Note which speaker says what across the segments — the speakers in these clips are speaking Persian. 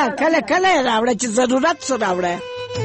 Speaker 1: کله راوړه چې ضرورت سره راوړه.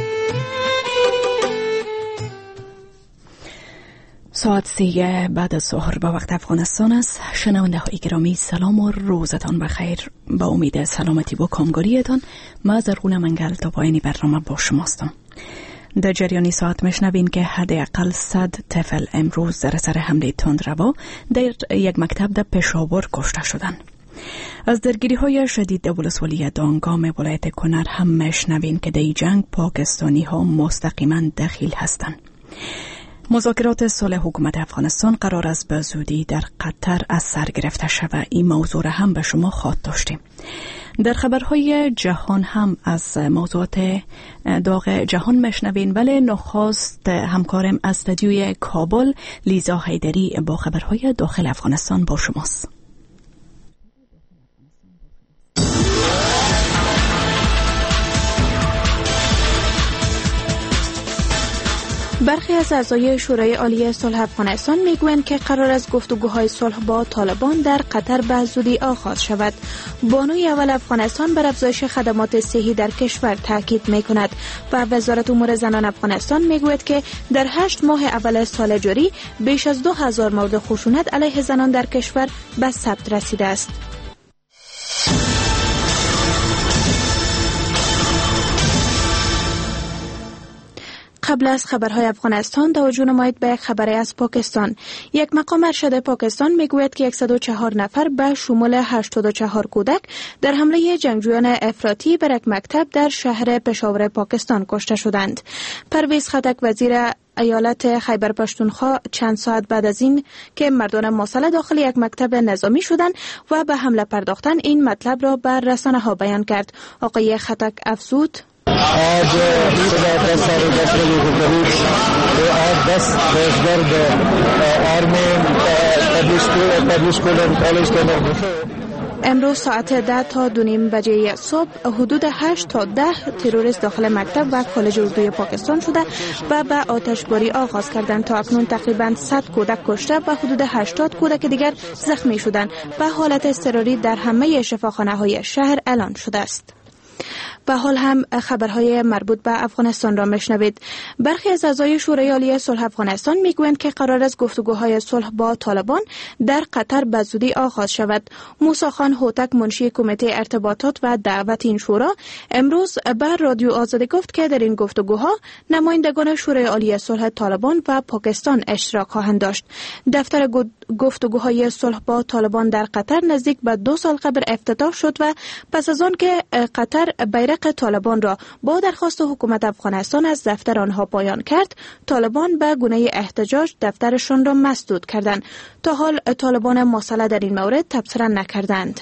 Speaker 2: ساعت 3 بعد از ظهر به وقت افغانستان است. شنونده های گرامی سلام و روزتان بخیر. با امید سلامتی و کامگاریتان ما زرغون منگل تا پایانی برنامه با شماستم. در جریانی ساعت میشنوین که حداقل 100 طفل امروز در اثر حمله تندرو در یک مکتب در پشاور کشته شدند. از درگیری های شدید در ولسوالی دانگام ولایت کنر هم میشنوین که در جنگ پاکستانی ها مستقیما دخیل هستند. مذاکرات صلح حکومت افغانستان قرار است به زودی در قطر از سر گرفته شود. این موضوع را هم به شما خواهد داشتیم. در خبرهای جهان هم از موضوعات داغ جهان میشنوین، ولی نخست همکارم از استودیوی کابل لیزا حیدری با خبرهای داخل افغانستان با شماست.
Speaker 3: برخی از اعضای شورای عالی صلح افغانستان میگویند که قرار است گفتگوهای صلح با طالبان در قطر به زودی آغاز شود. بانوی اول افغانستان بر افزایش خدمات صحی در کشور تاکید میکند و وزارت امور زنان افغانستان میگوید که در 8 ماه اول سال جاری بیش از 2000 مورد خشونت علیه زنان در کشور به ثبت رسیده است. قبل از خبرهای افغانستان توجه نمایید به یک خبر از پاکستان. یک مقام ارشد پاکستان میگوید که 104 نفر به شمول 84 کودک در حمله جنگجویان افراطی بر یک مکتب در شهر پشاور پاکستان کشته شدند. پرویز خټک وزیر ایالت خیبر پختونخوا چند ساعت بعد از این که مردان مسلح داخل یک مکتب نظامی شدند و به حمله پرداختن این مطلب را بر رسانه ها بیان کرد. آقای خټک افزود:
Speaker 4: आज सुबह 10 साढ़े 10 बजे के करीब तो आज 10 रोजगार army public school and college के
Speaker 3: امروز ساعت 10 تا 2:30 بجه صبح حدود 8 تا 10 تروریست داخل مکتب و کالج اردوی پاکستان شده و به آتشباری آغاز کردند. تا اکنون تقریبا 100 کودک کشته و حدود 80 کودک دیگر زخمی شدند و حالت اضطراری در همه شفاخانه‌های شهر اعلان شده است. به حال هم خبرهای مربوط به افغانستان را میشنوید. برخی از اعضای شورای عالی صلح افغانستان میگویند که قرار است گفتگوهای صلح با طالبان در قطر به زودی آغاز شود. موسی خان هوتک منشی کمیته ارتباطات و دعوت این شورا امروز بر رادیو آزادی گفت که در این گفتگوها نمایندگان شورای عالی صلح طالبان و پاکستان اشتراک خواهند داشت. دفتر گفتگوهای صلح با طالبان در قطر نزدیک به 2 سال قبل افتتاح شد و پس از آن که قطر بیرق طالبان را با درخواست حکومت افغانستان از دفتر آنها پایان کرد، طالبان به گونه احتجاج دفترشان را مسدود کردند. تا حال طالبان مسلح در این مورد تبصره نکردند.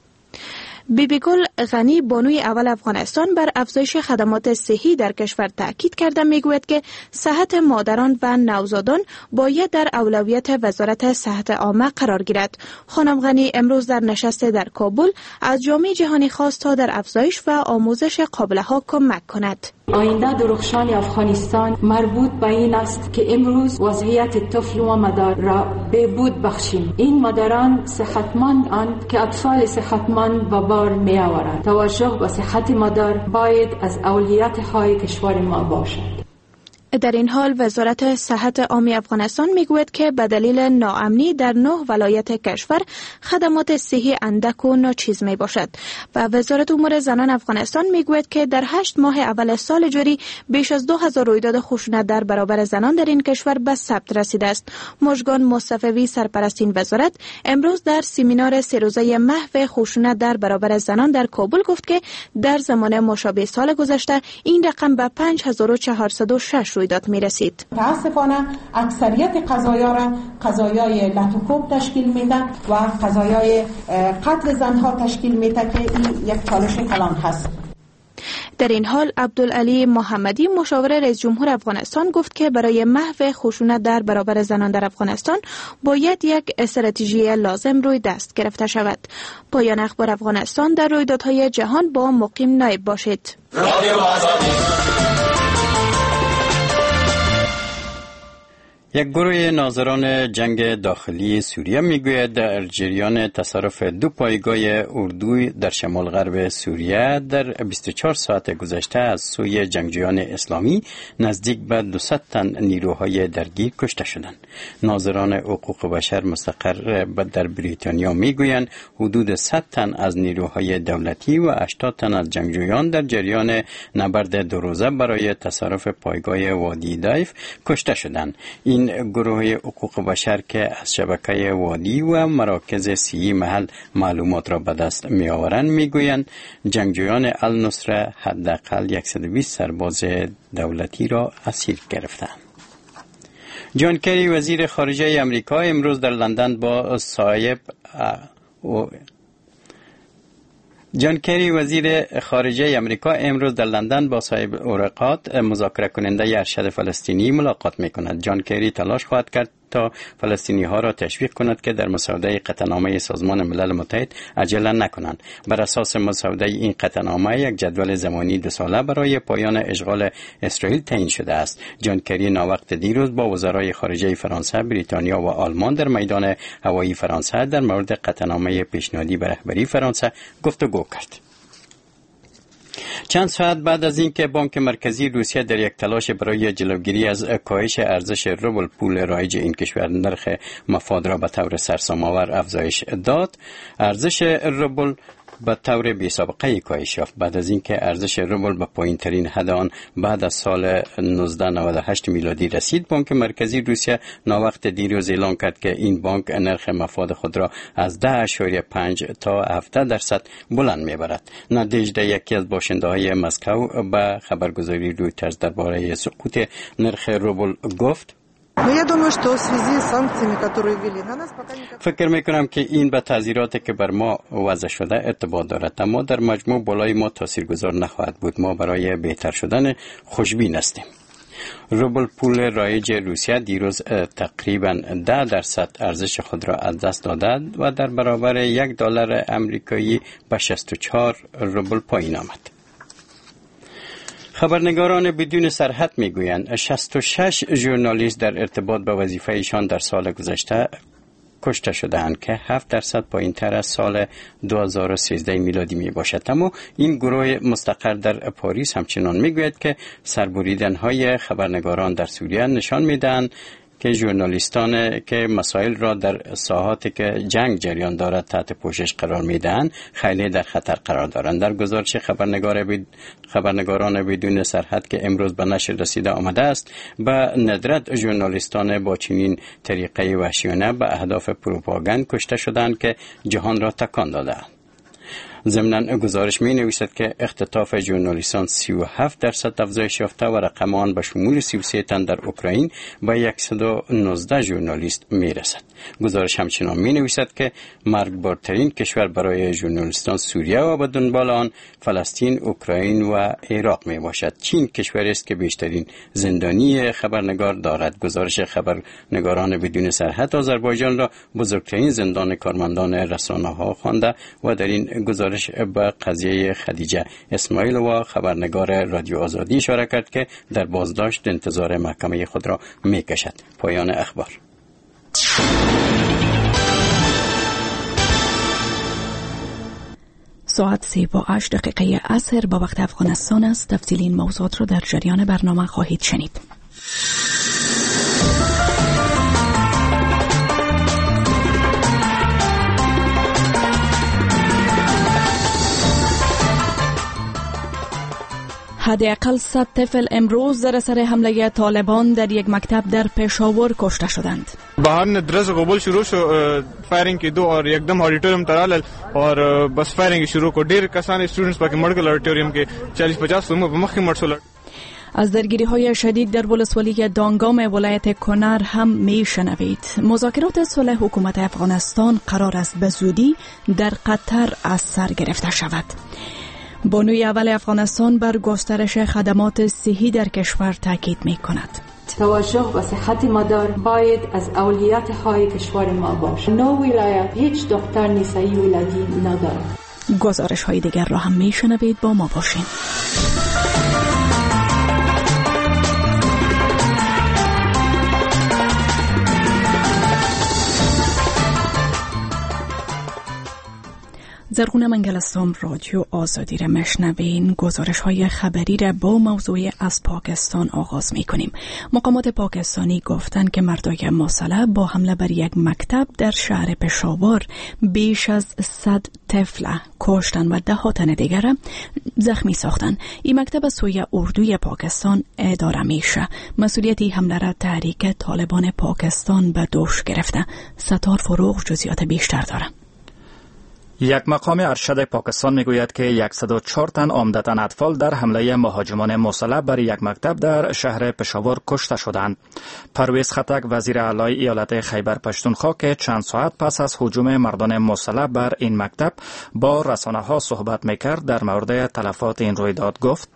Speaker 3: بیبی گل غنی بانوی اول افغانستان بر افزایش خدمات صحی در کشور تاکید کرده میگوید که صحت مادران و نوزادان باید در اولویت وزارت صحت عامه قرار گیرد. خانم غنی امروز در نشست در کابل از جامعه جهانی خواست تا در افزایش و آموزش قابله‌ها کمک کند.
Speaker 5: آینده درخشان افغانستان مربوط به این است که امروز وضعیت طفل و مادر را بهبود بخشیم. این مادران صحتمندند که اطفال صحتمند به بار می آورند. توجه به صحت مادر باید از اولویت‌های کشور ما باشد.
Speaker 3: در این حال وزارت صحت عامه افغانستان میگوید که به دلیل ناامنی در 9 ولایت کشور خدمات صحی اندک و ناچیز می باشد و وزارت امور زنان افغانستان میگوید که در 8 ماه اول سال جاری بیش از 2000 رویداد خشونت در برابر زنان در این کشور به ثبت رسیده است. مژگان مصطفی سرپرست این وزارت امروز در سمینار 3 روزه محو خشونت در برابر زنان در کابل گفت که در زمان مشابه سال گذشته این رقم به 5406 رویداد می رسید.
Speaker 6: متاسفانه اکثریت قضایا را قضایای لطوکوب تشکیل میدن و قضایای قتل زنها تشکیل میده که این یک چالش کلان هست.
Speaker 3: در این حال عبدالعلی محمدی مشاور رئیس جمهور افغانستان گفت که برای محو خشونت در برابر زنان در افغانستان باید یک استراتژی لازم روی دست گرفته شود. پایان اخبار افغانستان. در رویدادهای جهان با مقیم نایب باشید.
Speaker 7: یک گروه ناظران جنگ داخلی سوریه میگوید در جریان تصرف 2 پایگاه اردوی در شمال غرب سوریه در 24 ساعت گذشته از سوی جنگجویان اسلامی نزدیک به 200 تن نیروهای درگیر کشته شدند. ناظران حقوق بشر مستقر در بریتانیا میگویند حدود 100 تن از نیروهای دولتی و 80 تن از جنگجویان در جریان نبرد 2 روزه برای تصرف پایگاه وادی دایف کشته شدند. این گروه حقوق بشر که از شبکه وادی و مراکز سیئی محل معلومات را به دست می آورند میگویند جنگجویان النصره حداقل 120 سرباز دولتی را اسیر گرفتند. جان کری وزیر خارجه امریکا امروز در لندن با صاحب جان کری وزیر خارجه امریکا امروز در لندن با صاحب اوراقات مذاکره کننده ارشد فلسطینی ملاقات میکند. جان کری تلاش خواهد کرد تا فلسطینی ها را تشویق کند که در مسوده قطعنامه سازمان ملل متحد عجله نکنند. بر اساس مسوده این قطعنامه یک جدول زمانی 2 ساله برای پایان اشغال اسرائیل تعیین شده است. جان کری ناوقت دیروز با وزرای خارجه فرانسه، بریتانیا و آلمان در میدان هوایی فرانسه در مورد قطعنامه پیشنهادی به رهبری فرانسه گفتگو کرد. چند ساعت بعد از اینکه بانک مرکزی روسیه در یک تلاش برای جلوگیری از کاهش ارزش روبل پول رایج این کشور نرخ مفاد را به طور سرسام‌آور افزایش داد، ارزش روبل به طور بی‌سابقه کاهش یافت. بعد از اینکه ارزش روبل به پایین‌ترین حد آن بعد از سال 1998 میلادی رسید، بانک مرکزی روسیه ناوقت دیروز اعلام کرد که این بانک نرخ مفاد خود را از 10.5 تا 17% بلند می‌برد. نادژدا، یکی از باشنده‌های مسکو، به خبرگزاری رویترز درباره سقوط نرخ روبل گفت: فکر میکنم که این به تعزیراتی که بر ما وضع شده ارتباط دارد، اما در مجموع بالای ما تاثیرگذار نخواهد بود. ما برای بهتر شدن خوشبین هستیم. روبل پول رایج روسیه دیروز تقریباً 10% ارزش خود را از دست داده و در برابر $1 امریکایی به 64 روبل پایین آمد. خبرنگاران بدون سرحد میگویند 66 ژورنالیست در ارتباط با وظیفه‌شان در سال گذشته کشته شده‌اند که 7% پایین‌تر از سال 2013 میلادی می باشد. اما این گروه مستقر در پاریس همچنان میگوید که سربریدن‌های خبرنگاران در سوریه نشان میدهند که ژورنالیستان که مسائل را در ساحاتی که جنگ جریان دارد تحت پوشش قرار میدهند خیلی در خطر قرار دارند. در گزارش خبرنگاران بدون سرحد که امروز به نشر رسیده آمده است، به ندرت ژورنالیستان با چنین طریقه وحشیانه به اهداف پروپاگاند کشته شدند که جهان را تکان دادند. ضمناً گزارش می نویسد که اختطاف ژورنالیستان 37% افزایش یافته و رقم آن به شمول 33 تن در اوکراین به 119 ژورنالیست می رسد. گزارش همچنان می نویسد که مرگبارترین کشور برای ژورنالیستان سوریه و به دنبال آن فلسطین، اوکراین و عراق می باشد. چین کشوری است که بیشترین زندانی خبرنگار دارد. گزارش خبرنگاران بدون سرحد آذربایجان را بزرگترین زندان کارمندان رسانه‌ها خوانده و در این گزارش به قضیه خدیجه اسماعیل و خبرنگار رادیو آزادی اشاره کرد که در بازداشت انتظار محکمه خود را می‌کشد. پایان اخبار.
Speaker 2: ساعت 3:08 عصر با وقت افغانستان است. تفصیل این موضوعات را در جریان برنامه خواهید شنید. حداقل 100 طفل امروز در اثر حمله طالبان در یک مکتب در پشاور کشته شدند.
Speaker 8: बाहर ने दरस गोबल शुरू शो फायरिंग की दो और एकदम ऑडिटोरियम तरल और बस फायरिंग शुरू को ढेर कसान स्टूडेंट्स पाके मेडिकल ऑडिटोरियम के 40-50 مخی مرسول.
Speaker 2: از درگیری های شدید در ولسوالی دانگام ولایت کنر هم می شنوید. مذاکرات صلح حکومت افغانستان قرار است به زودی در قطر از سر گرفته شود. بانوی اول افغانستان بر گسترش خدمات صحی در کشور تاکید می کند.
Speaker 5: توجه به صحت مادر باید از اولویت های کشور ما باشد. 9 ولایت هیچ دکتر نسایی ولادی ندارد.
Speaker 2: گزارش های دیگر را هم می شنوید. با ما باشین. زرغونه منگلستان رادیو آزادی را مشنوین. گزارش های خبری را با موضوع از پاکستان آغاز می کنیم. مقامات پاکستانی گفتند که مردای مسلح با حمله بر یک مکتب در شهر پشاور بیش از 100 طفل کشتن و 10 تن دیگر زخمی ساختند. این مکتب از سوی اردوی پاکستان اداره میشه. مسئولیت این حمله را تحریک طالبان پاکستان به دوش گرفته. ستار فروغ جزئیات بیشتر داره.
Speaker 9: یک مقام ارشد پاکستان میگوید که 104 تن عمدتاً اطفال در حمله مهاجمان مسلح بر یک مکتب در شهر پشاور کشته شدند. پرویز خطک وزیر اعلی ایالت خیبر پشتونخوا که چند ساعت پس از هجوم مردان مسلح بر این مکتب با رسانه‌ها صحبت میکرد در مورد تلفات این رویداد گفت: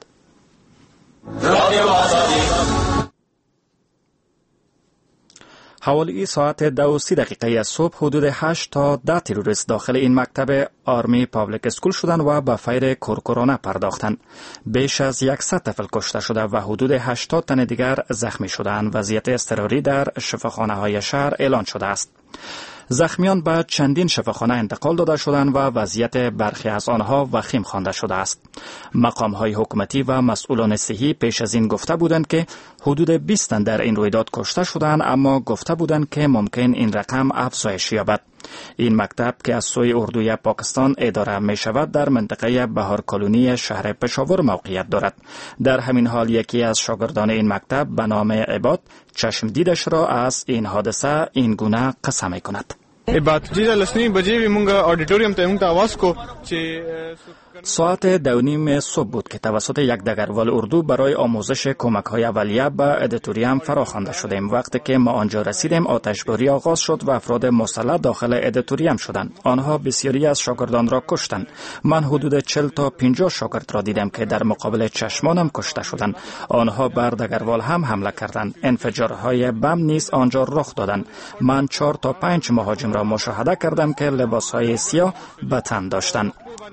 Speaker 9: حوالی ساعت 2:30 صبح حدود 8 تا 10 تروریست داخل این مکتب آرمی پابلیک اسکول شدند و به فیر کورکورانه پرداختند. بیش از 100 طفل کشته شده و حدود 80 تن دیگر زخمی شدند. وضعیت اضطراری در شفاخانه‌های شهر اعلان شده است. زخمیان به چندین شفاخانه انتقال داده شدند و وضعیت برخی از آنها وخیم خوانده شده است. مقام‌های حکومتی و مسئولان صحی پیش از این گفته بودند که حدود 20 تن در این رویداد کشته شدند، اما گفته بودند که ممکن این رقم افزایش یابد. این مکتب که از سوی اردوی پاکستان اداره می شود در منطقه بهار کلونی شهر پشاور موقعیت دارد. در همین حال یکی از شاگردان این مکتب به نام عباد چشم دیدش را از این حادثه این گونه قصه می کند.
Speaker 8: عباد جیزا لسنی بجی وی مونگا آدیتوریوم ته مونگا آواز کو چه
Speaker 9: ساعت 2:30 صبح بود که توسط یک دگروال اردو برای آموزش کمک‌های اولیه به ادیتوریوم فراخوانده شدیم. وقتی که ما آنجا رسیدیم آتشباری آغاز شد و افراد مسلح داخل ادیتوریوم شدند. آنها بسیاری از شاگردان را کشتند. من حدود 40 تا 50 شاگرد را دیدم که در مقابل چشمانم کشته شدند. آنها بر دگروال هم حمله کردند. انفجارهای بم نیز آنجا رخ دادند. من 4 تا 5 مهاجم را مشاهده کردم که لباس‌های سیاه به تن داشتند.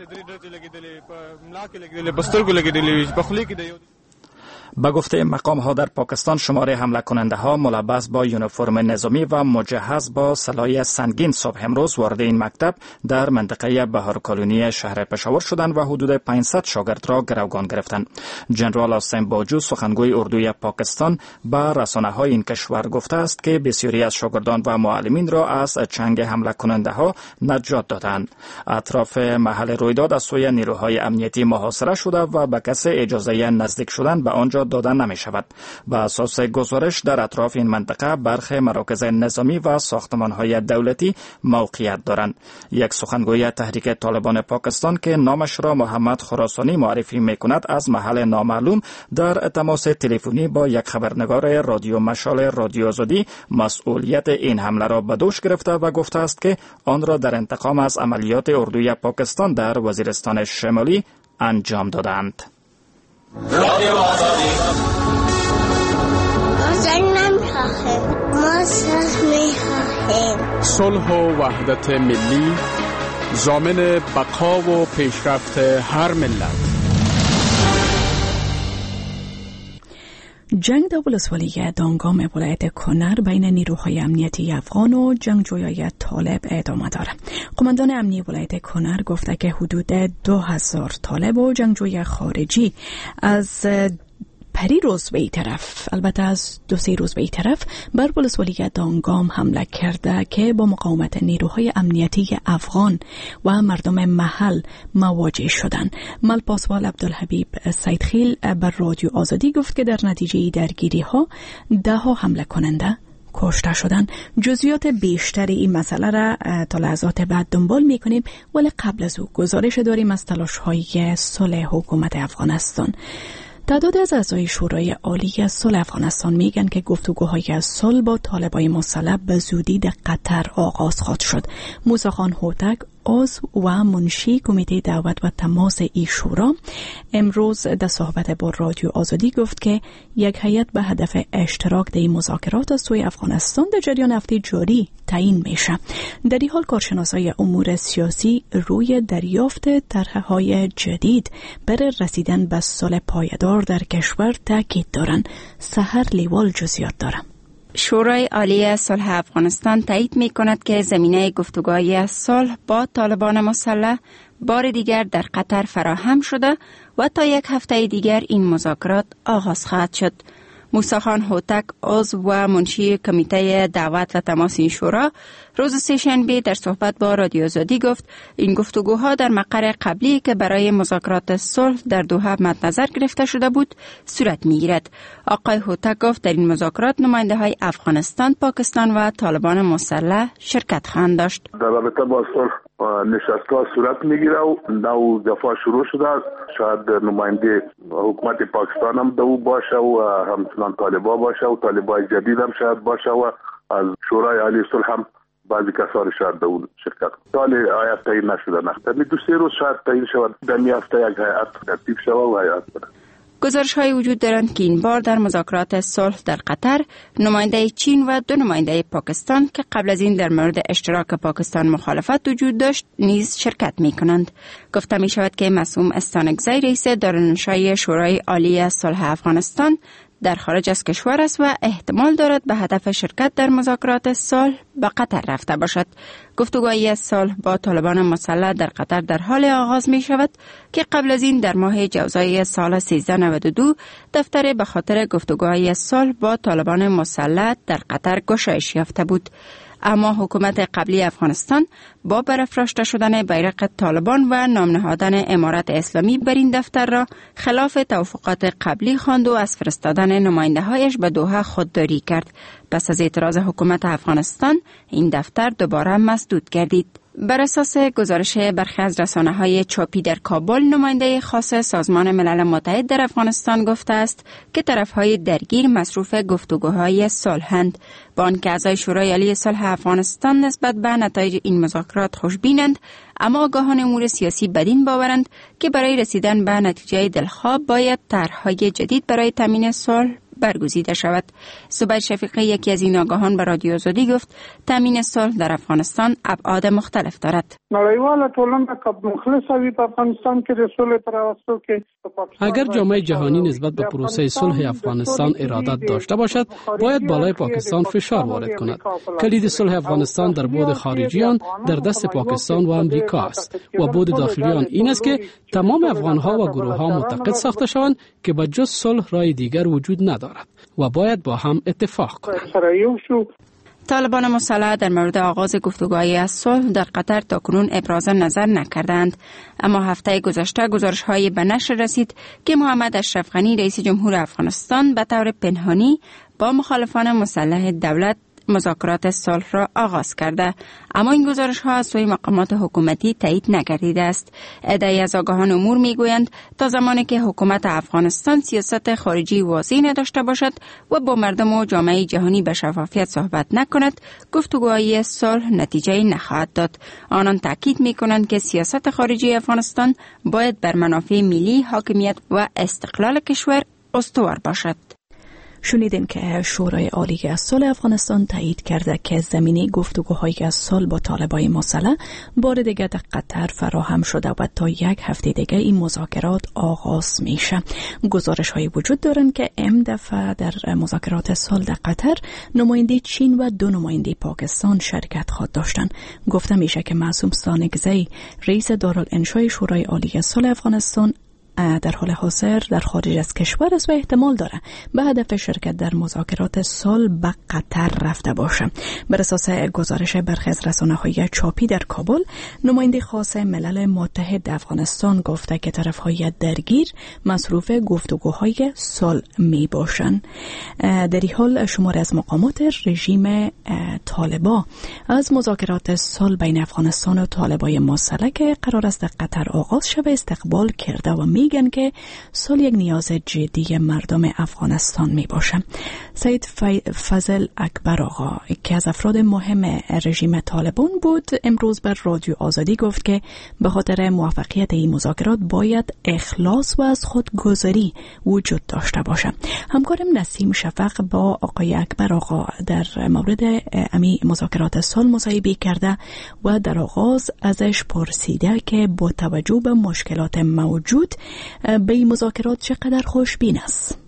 Speaker 9: به گفته مقام ها در پاکستان شمار حمله کننده ها ملبس با یونیفرم نظامی و مجهز با سلاح سنگین صبح امروز وارد این مکتب در منطقه بهار کلونی شهر پشاور شدند و حدود 500 شاگرد را گروگان گرفتند. جنرال آسم باجو سخنگوی اردوی پاکستان به رسانه های این کشور گفته است که بسیاری از شاگردان و معلمین را از چنگ حمله کننده ها نجات دادند. اطراف محل رویداد از سوی نیروهای امنیتی محاصره شده و به کسی اجازه نزدیک شدن به آنجا داده نمی شود. به اساس گزارش در اطراف این منطقه برخی مراکز نظامی و ساختمان‌های دولتی موقعیت دارند. یک سخنگوی تحریک طالبان پاکستان که نامش را محمد خراسانی معرفی می‌کند از محل نامعلوم در تماس تلفنی با یک خبرنگار رادیو مشال رادیو آزادی مسئولیت این حمله را به دوش گرفته و گفته است که آن را در انتقام از عملیات اردوی پاکستان در وزیرستان شمالی انجام دادند.
Speaker 10: صلح و وحدت ملی ضامن بقا و پیشرفت هر ملت.
Speaker 2: جنگ در ولسوالی دانگام ولایت کنر بین نیروهای امنیتی افغان و جنگجویان طالب ادامه دارد. قماندان امنی ولایت کنر گفته که حدود 2000 طالب و جنگجوی خارجی از پری روز به این طرف، البته از 2-3 روز به این طرف، بر ولسوالی دانگام حمله کرده که با مقاومت نیروهای امنیتی افغان و مردم محل مواجه شدند. ملپاسوال عبدالحبیب سیدخیل بر رادیو آزادی گفت که در نتیجه درگیری ها 10 حمله کننده کشته شدند. جزئیات بیشتر این مسئله را تا لحظات بعد دنبال می‌کنیم، ولی قبل از او گزارش داریم از تلاش‌های صلح حکومت افغانستان. تعداد از اعضای شورای عالی صلح افغانستان میگن که گفتگوهای صلح با طالبان مسلح به زودی در قطر آغاز خواهد شد. موسی خان هوتک عضو و منشی کمیته دعوت و تماس ای شورا امروز در صحبت با رادیو آزادی گفت که یک هیئت به هدف اشتراک در این مذاکرات از سوی افغانستان در جریان هفته جاری تعیین میشه. در این حال کارشناسای امور سیاسی روی دریافت طرح‌های جدید برای رسیدن به صلح پایدار در کشور تاکید دارند. سحر لیوال جزئیات دارم.
Speaker 11: شورای عالی صلح افغانستان تایید می کند که زمینه گفتگوهای صلح با طالبان مسلح بار دیگر در قطر فراهم شده و تا یک هفته دیگر این مذاکرات آغاز خواهد شد. موسی خان هوتک، عضو و منشی کمیته دعوت و تماس این شورا، روز سه‌شنبه در صحبت با رادیو آزادی گفت این گفتگوها در مقر قبلی که برای مذاکرات صلح در دوحه مد نظر گرفته شده بود صورت می‌گیرد. آقای هوتک گفت در این مذاکرات نماینده‌های افغانستان، پاکستان و طالبان مسلح شرکت خواهند داشت.
Speaker 12: در رابطه با صلح نشست‌ها صورت می‌گیره و نو دفعه شروع شده. شاید نماینده حکومت پاکستان هم دو باشه و همچنان طالبان باشه و طالبای جدید هم شاید باشه و از شورای عالی صلح هم بعضی کسان شاید در اون شرکت. سال آیت تعیین نشده نه. دو سه روز شاید تعیین شود. در می هفته یک هیئت ترتیب شود و هیئت بره.
Speaker 11: گزارش‌های وجود دارند که این بار در مذاکرات صلح در قطر نماینده چین و 2 نماینده پاکستان که قبل از این در مورد اشتراک پاکستان مخالفت وجود داشت نیز شرکت می‌کنند. گفته می‌شود که معصوم استانکزی رئیس دارالانشای شورای عالی صلح افغانستان در خارج از کشور است و احتمال دارد به هدف شرکت در مذاکرات صلح به قطر رفته باشد. گفتگوهای صلح با طالبان مسلح در قطر در حال آغاز می شود که قبل از این در ماه جوزای سال 1392 دفتر به خاطر گفتگوهای صلح با طالبان مسلح در قطر گشایش یافته بود. اما حکومت قبلی افغانستان با برافراشته شدن بیرق طالبان و نام نهادن امارت اسلامی بر این دفتر را خلاف توافقات قبلی خواند و از فرستادن نماینده‌هایش به دوحه خودداری کرد. پس از اعتراض حکومت افغانستان این دفتر دوباره مسدود گردید. بر اساس گزارش برخی از رسانه‌های چاپی در کابل، نماینده خاص سازمان ملل متحد در افغانستان گفته است که طرف‌های درگیر مصروف گفتگوهای صلح‌اند. با آنکه اعضای شورای عالی صلح افغانستان نسبت به نتایج این مذاکرات خوشبینند، اما آگاهان امور سیاسی بدین باورند که برای رسیدن به نتیجه دلخواه باید طرح‌های جدید برای تامین صلح برگزیده شود. زبیر شفیقی، یکی از این آگاهان، به رادیو آزادی گفت تامین صلح در افغانستان ابعاد مختلف دارد.
Speaker 10: اگر جامعه جهانی نسبت به پروسه صلح افغانستان ارادت داشته باشد، باید بالای پاکستان فشار وارد کند. کلید صلح افغانستان در بعد خارجیان در دست پاکستان و امریکا است و بعد داخلیان این است که تمام افغان‌ها و گروه‌ها معتقد ساخته شوند که به جز صلح راه دیگر وجود ندارد و باید با هم اتفاق کنند.
Speaker 11: طالبان مسلح در مورد آغاز گفتگوهای صلح در قطر تاکنون ابراز نظر نکردند، اما هفته گذشته گزارش‌های به نشر رسید که محمد اشرف غنی رئیس جمهور افغانستان به طور پنهانی با مخالفان مسلح دولت مذاکرات صلح را آغاز کرده، اما این گزارش‌ها از سوی مقامات حکومتی تایید نگردیده است. عده‌ای از آگاهان امور می‌گویند تا زمانی که حکومت افغانستان سیاست خارجی واضح نداشته باشد و با مردم و جامعه جهانی به شفافیت صحبت نکند، گفتگوهای صلح نتیجه نخواهد داد. آنان تاکید می‌کنند که سیاست خارجی افغانستان باید بر منافع ملی، حاکمیت و استقلال کشور استوار باشد.
Speaker 2: شنیدین که شورای عالی صلح افغانستان تایید کرده که زمینه گفتگوهای صلح با طالبان مسلح بار دیگر در قطر فراهم شده و تا یک هفته دیگر این مذاکرات آغاز میشه. گزارش های وجود دارند که این دفعه در مذاکرات صلح در قطر نماینده چین و 2 نماینده پاکستان شرکت خواهد داشتند. گفته میشه که معصوم استانکزی رئیس دارالانشای شورای عالی صلح افغانستان در حال حاضر در خارج از کشور است و احتمال داره به هدف شرکت در مذاکرات صلح به قطر رفته باشه. بر اساس گزارش برخی از رسانه‌های چاپی در کابل، نماینده خاص ملل متحد افغانستان گفته که طرف‌های درگیر مصروف گفتگوهای صلح می باشند. در این حال شماری از مقامات رژیم طالبان از مذاکرات صلح بین افغانستان و طالبان مسلح که قرار است در قطر آغاز شود استقبال کرده و میگن که صلح یک نیاز جدی مردم افغانستان می باشه. سید فضل اکبر آقا که از افراد مهم رژیم طالبان بود، امروز بر رادیو آزادی گفت که به خاطر موفقیت این مذاکرات باید اخلاص و از خودگذری وجود داشته باشه. همکارم نسیم شفق با آقای اکبر آقا در مورد امی مذاکرات صلح مصاحبه کرده و در آغاز ازش پرسیده که با توجه به مشکلات موجود به این مذاکرات چقدر خوشبین است.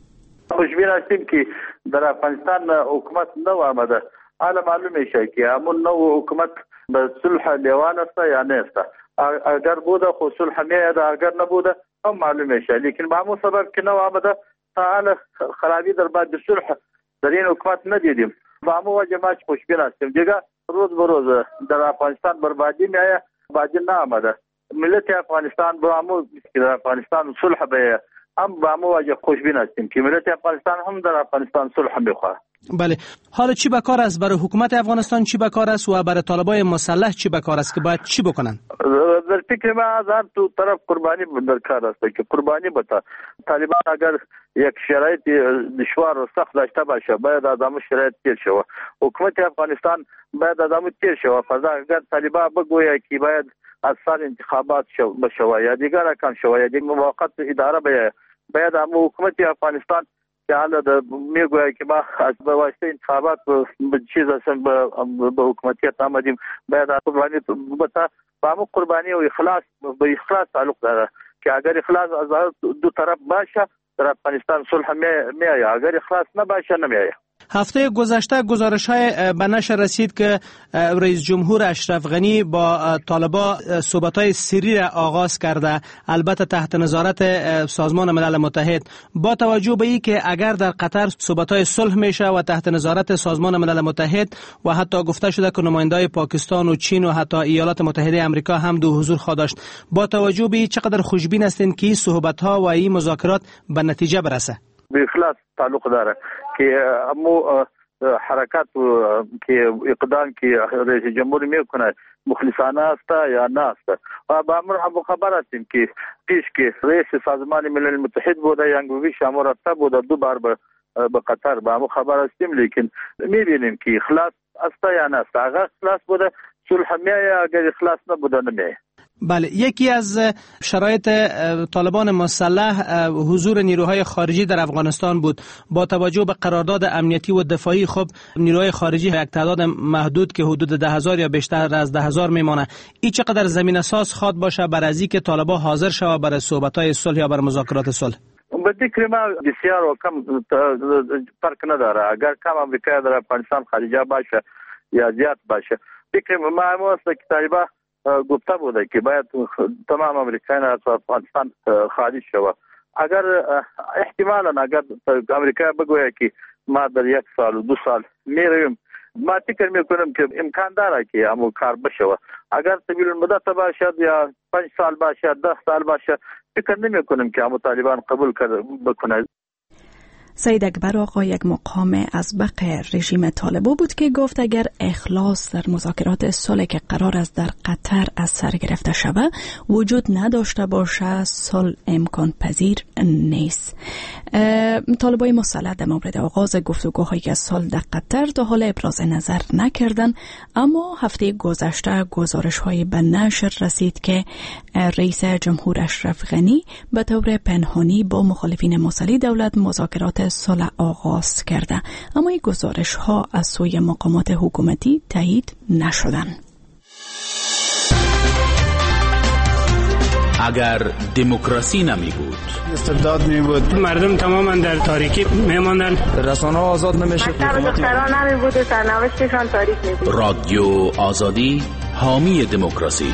Speaker 13: خوشبین هستیم که در افغانستان حکومت نو آمده. حالا معلوم میشه که همون نو حکومت به صلح لیوان است یا نه است. اگر بوده خو صلح میاد، اگر نبوده هم معلوم میشه. لیکن به همون سبب که نو آمده تا حالا خرابی در بعد صلح در این حکومت ندیدیم. به همون وجه ما خوشبین هستیم. دیگه روز به روز در افغانستان بربادی میایه، بربادی نه آمده. ملت افغانستان با همون که در افغانستان صلح به هم به همون وجه خوشبین هستیم که ملت افغانستان هم در افغانستان صلح میخواه.
Speaker 14: بله، حالا چی بکار است برای حکومت افغانستان، چی بکار است و برای طالبای مسلح چی بکار است که باید چی بکنن؟
Speaker 13: در فکر ما از هر دو طرف قربانی درکار است که قربانی بتا. طالبان اگر یک شرایط دشوار و سخت داشته باشه باید از همون شرایط تیر شود. حکومت افغانستان باید از همون تیر شود. فضا اگر طالبان بگوید که باید از سال انتخابات بشود یا دیگر رقم شود یا دیگر موقت اداره باید همون حکومت افغانستان که حالا میگوید که ما از به واسطه انتخابات به چیز اصلا به حکومتیت آمدیم باید قربانی بتا. با همون قربانی و اخلاص به اخلاص تعلق داره که اگر اخلاص از دو طرف باشه در افغانستان صلح میآید، اگر اخلاص نباشه نمیآید.
Speaker 14: هفته گذشته گزارش‌های به نشر رسید که رئیس جمهور اشرف غنی با طالبان صحبت‌های سری را آغاز کرده، البته تحت نظارت سازمان ملل متحد. با توجه به این که اگر در قطر صحبت‌های صلح میشه و تحت نظارت سازمان ملل متحد و حتی گفته شده که نماینده‌های پاکستان و چین و حتی ایالات متحده آمریکا هم دو حضور خواهد داشت، با توجه به این چقدر خوشبین هستین که این صحبت‌ها و این مذاکرات به نتیجه برسه؟
Speaker 13: به اخلاص تعلق داره که امو حرکت که اقدام که رئیس جمهور میکنه مخلصانه است یا نه است. و با امر هم خبر هستیم که پیش که رئیس سازمان ملل متحد بوده یانگوی شامو رفته بوده دو بار به قطر، با امو خبر هستیم. لیکن میبینیم که اخلاص است یا نه است. اگر اخلاص بوده صلح میایه، اگر اخلاص نبوده نمیایه.
Speaker 14: بله، یکی از شرایط طالبان مسلح حضور نیروهای خارجی در افغانستان بود. با توجه به قرارداد امنیتی و دفاعی خب نیروهای خارجی یک تعداد محدود که حدود 10,000 یا بیشتر از 10,000 میمانه. این چقدر زمینه ساز خواد باشه برای از اینکه طالبان حاضر شوه برای صحبت‌های صلح یا برای مذاکرات صلح؟
Speaker 13: به فکر ما بسیار و کم فرق نداره. اگر کم امریکا در افغانستان خارجه باشه یا زیاد باشه، فکر ما است که طالبان گفته بوده که باید تمام امریکایان از افغانستان خارج شود. اگر احتمالا اگر امریکا بگوید که ما در 1 سال و 2 سال میرویم، ما فکر میکنم که امکان داره که همون کار بشه. اگر طویل المدت باشد یا 5 سال باشد 10 سال باشد، فکر نمیکنم که همون طالبان قبول بکنه.
Speaker 2: سید اکبر آقا یک مقام از بقیه رژیم طالبان بود که گفت اگر اخلاص در مذاکرات صلح که قرار است در قطر از سر گرفته شود وجود نداشته باشه، صلح امکان پذیر نیست. طالبان مسلح در مورد آغاز گفتگوهای صلح در قطر تا حال ابراز نظر نکردند، اما هفته گذشته گزارش‌های به نشر رسید که رئیس جمهور اشرف غنی به طور پنهانی با مخالفین مسلح دولت مذاکرات صلح آغاز کرده، اما این گزارش ها از سوی مقامات حکومتی تایید نشدن.
Speaker 15: اگر دموکراسی نمی بود،
Speaker 16: استبداد می بود، مردم تماما در تاریکی می ماندن، رسانه آزاد نمیشه،
Speaker 17: دختران نمی بود، سرنوشتشان تاریک می بود.
Speaker 15: رادیو آزادی حامی دموکراسی.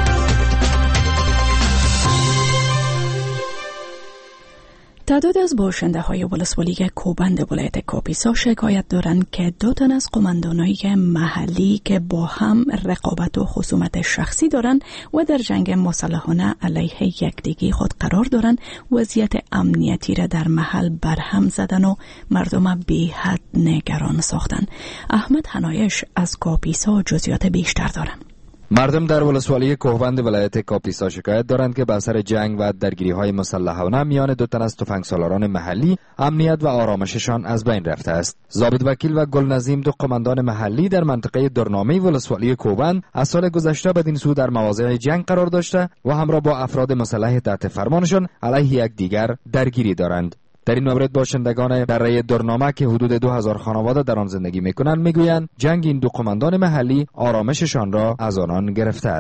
Speaker 2: تعداد از باشنده های ولسوالی کوبند ولایت کاپیسا شکایت دارند که 2 تن از قماندانای محلی که با هم رقابت و خصومت شخصی دارند و در جنگ مسلحانه علیه یکدیگی خود قرار دارند، وضعیت امنیتی را در محل برهم زدن و مردم بی حد نگران ساختن. احمد حنایش از کاپیسا جزئیات بیشتر دارند.
Speaker 18: مردم در ولسوالی کوهبند ولایت کاپیسا شکایت دارند که به اثر جنگ و درگیری‌های مسلحانه میان 2 تن از تفنگسالاران محلی امنیت و آرامششان از بین رفته است. ضابط وکیل و گلنظیم 2 قماندان محلی در منطقه درنامه ولسوالی کوهبند از سال گذشته بدین سو در مواضع جنگ قرار داشته و همراه با افراد مسلح تحت فرمانشان علیه یکدیگر درگیری دارند. در این مورد باشندگان دره درنامه که حدود 2000 خانواده در آن زندگی میکنند میگویند جنگ این 2 قماندان محلی آرامششان را از آنان گرفته است.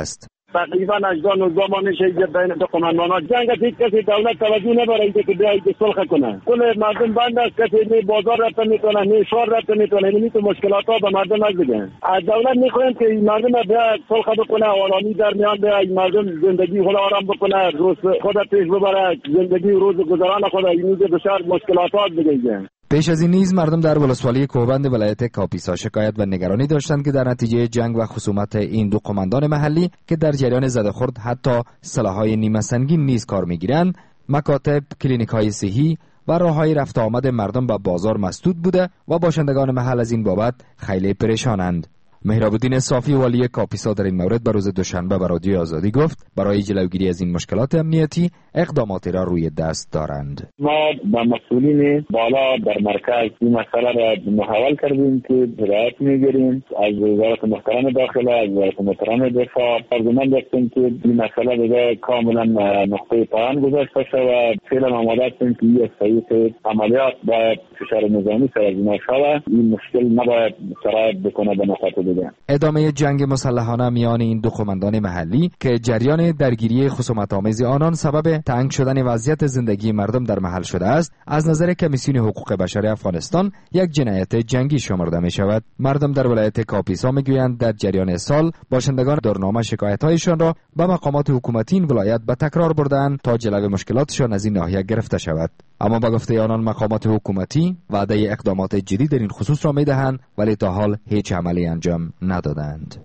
Speaker 19: تقریبا 18-19 ماه میشه بین دو قماندانان جنگ است. هیچ کسی دولت توجه نبره که بیاید صلح کنه. کل مردم بند است، کسی نه بازار رفت میتونه نه شهر رفت میتونه. این تو مشکلات ها به مردم نگذره. از دولت میخوایم که مردم بیاید صلح بکنه، آرامی در میان بیاید، مردم زندگی خود آرام بکنه، روز خود پیش ببره، زندگی روز گذران خود اینجا دچار مشکلات بگیره.
Speaker 18: پیش از این نیز مردم در ولسوالی کوهبند ولایت کاپیسا شکایت و نگرانی داشتند که در نتیجه جنگ و خصومت این دو قماندان محلی که در جریان زده‌خورد حتی سلاح‌های نیمه سنگین نیز کار می‌گیرند، مکاتب، کلینیک‌های صحی و راه‌های رفت آمد مردم به بازار مسدود بوده و باشندگان محل از این بابت خیلی پریشانند. مهراب‌الدین صافی والی کاپیسا در این مورد به روز دوشنبه به رادیو آزادی گفت برای جلوگیری از این مشکلات امنیتی اقداماتی را روی دست دارند.
Speaker 19: ما با مسئولین بالا در مرکز این مسئله را محول کردیم که هدایت میگیریم از وزارت محترم داخله، از وزارت محترم دفاع. آرزومند هستیم که این مسئله دیگه کاملا نقطه پایان گذاشته شود. فعلا آماده هستیم که این سایت عملیات باید فشار نظامی سرازیمه شود. این مشکل نباید سرایت بکنه به نقاط دیگه.
Speaker 18: ادامه جنگ مسلحانه میان این دو قماندان محلی که جریان درگیری خصومت‌آمیز آنان سبب تنگ شدن وضعیت زندگی مردم در محل شده است، از نظر کمیسیون حقوق بشر افغانستان یک جنایت جنگی شمرده می شود. مردم در ولایت کاپیسا میگویند در جریان سال باشندگان دورنامه شکایت‌هایشان را به مقامات حکومتی این ولایت به تکرار بردند تا جلوی مشکلاتشان از این ناحیه گرفته شود. اما با گفته آنان مقامات حکومتی وعده اقدامات جدی در این خصوص را میدهند ولی تا حال هیچ عملی انجام ندادند.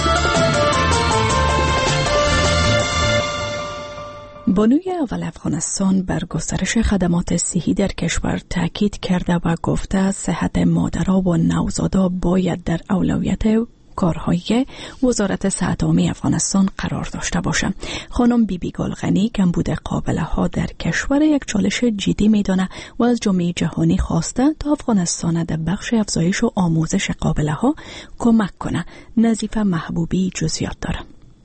Speaker 2: بانوی اول افغانستان بر گسترش خدمات صحی در کشور تاکید کرده و گفته صحت مادرها و نوزادا باید در اولویت کارهای وزارت صحت عامه افغانستان قرار داشته باشد. خانم بیبی گل غنی کمبود قابله ها در کشور یک چالش جدی میدانه و از جامعه جهانی خواسته تا افغانستان در بخش افزایش و آموزش قابله ها کمک کنه. نظیفه محبوبی جزئیات داره.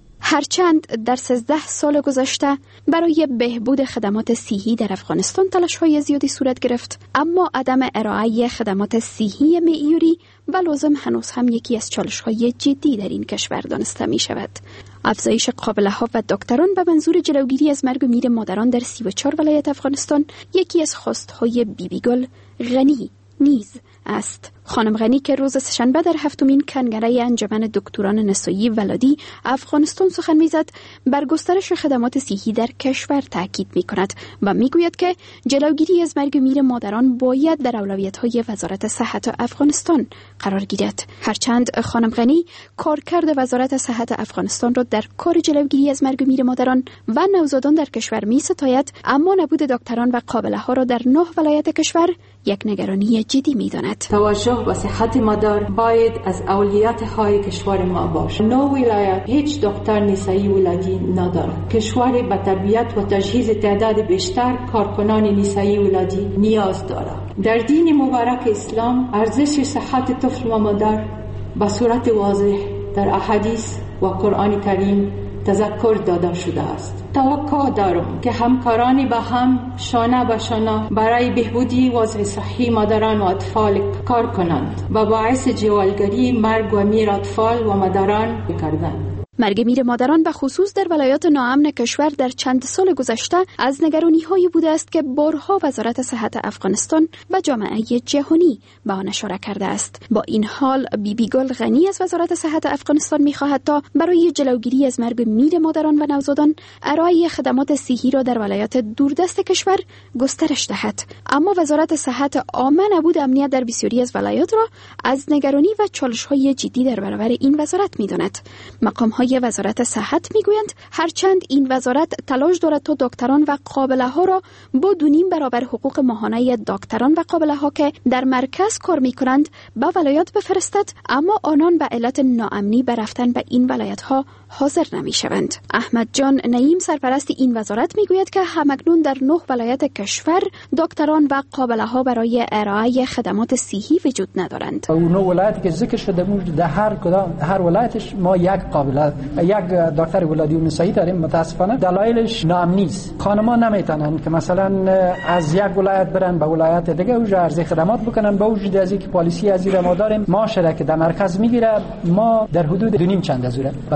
Speaker 20: هرچند در 13 سال گذشته برای بهبود خدمات صحی در افغانستان تلاش‌های زیادی صورت گرفت، اما عدم ارائه خدمات صحی معیاری و لازم هنوز هم یکی از چالش‌های جدی در این کشور دانسته می‌شود. افزایش قابله‌ها و دکتران به منظور جلوگیری از مرگ و میر مادران در 34 ولایت افغانستان یکی از خواست‌های بیبی گل غنی نیز است. خانم غنی که روز سه‌شنبه در 7مین کنگره انجمن دکتران نسایی ولادی افغانستان سخن می‌زد، بر گسترش خدمات صحی در کشور تاکید می‌کند و می‌گوید که جلوگیری از مرگ و میر مادران باید در اولویت‌های وزارت صحت افغانستان قرار گیرد. هرچند خانم غنی کارکرد وزارت صحت افغانستان را در کار جلوگیری از مرگ و میر مادران و نوزادان در کشور می‌ستاید، اما نبود دکتران و قابله‌ها را در 9 ولایت کشور یک نگرانی جدی می‌داند.
Speaker 5: توجه به صحت مادر باید از اولویت های کشور ما باشد. 9 ولایت هیچ دکتر نسایی ولادی ندارد. کشور به تربیت و تجهیز تعداد بیشتر کارکنان نسایی ولادی نیاز دارد. در دین مبارک اسلام ارزش صحت طفل و مادر به صورت واضح در احادیث و قرآن کریم تذکر داده شده است. توقع دارم که همکارانی با هم شانه به شانه برای بهبودی وضع صحی مادران و اطفال کار کنند و باعث جوالگری مرگ و میر اطفال و مادران بکردند.
Speaker 20: مرگ میر مادران به خصوص در ولایات ناامن کشور در چند سال گذشته از نگرانی‌هایی بوده است که بارها وزارت صحت افغانستان و جامعه جهانی به آن اشاره کرده است. با این حال بیبی گل غنی از وزارت صحت افغانستان می‌خواهد تا برای جلوگیری از مرگ میر مادران و نوزادان ارائه خدمات صحی را در ولایات دوردست کشور گسترش دهد، اما وزارت صحت عامه نبود امنیت در بسیاری از ولایات را از نگرانی و چالش‌های جدی در برابر این وزارت می‌داند. مقام‌های وزارت صحت میگویند هرچند این وزارت تلاش دارد تا دکتران و قابله ها را با 2.5 برابر حقوق ماهانه دکتران و قابله ها که در مرکز کار میکنند به ولایات بفرستد، اما آنان به علت ناامنی به رفتن به این ولایت ها حاضر نمیشوند. احمد جان نعیم سرپرست این وزارت میگوید که همکنون در 9 ولایت کشور دکتران و قابله ها برای ارائه خدمات صحی وجود ندارند.
Speaker 21: اون 9 ولایتی که ذکر شده بود در هر ولایتش ما یک قابله یک دکتر ولادی و نسایی داریم. متاسفانه دلایلش ناامنی است. خانما نمیتونن که مثلا از یک ولایت برن به ولایت دیگه اونجا عرضه خدمات بکنن، با وجود از اینکه پالیسی از این ما داریم. معاشره که در مرکز میگیره، ما در حدود 2.5 چند از اون برشان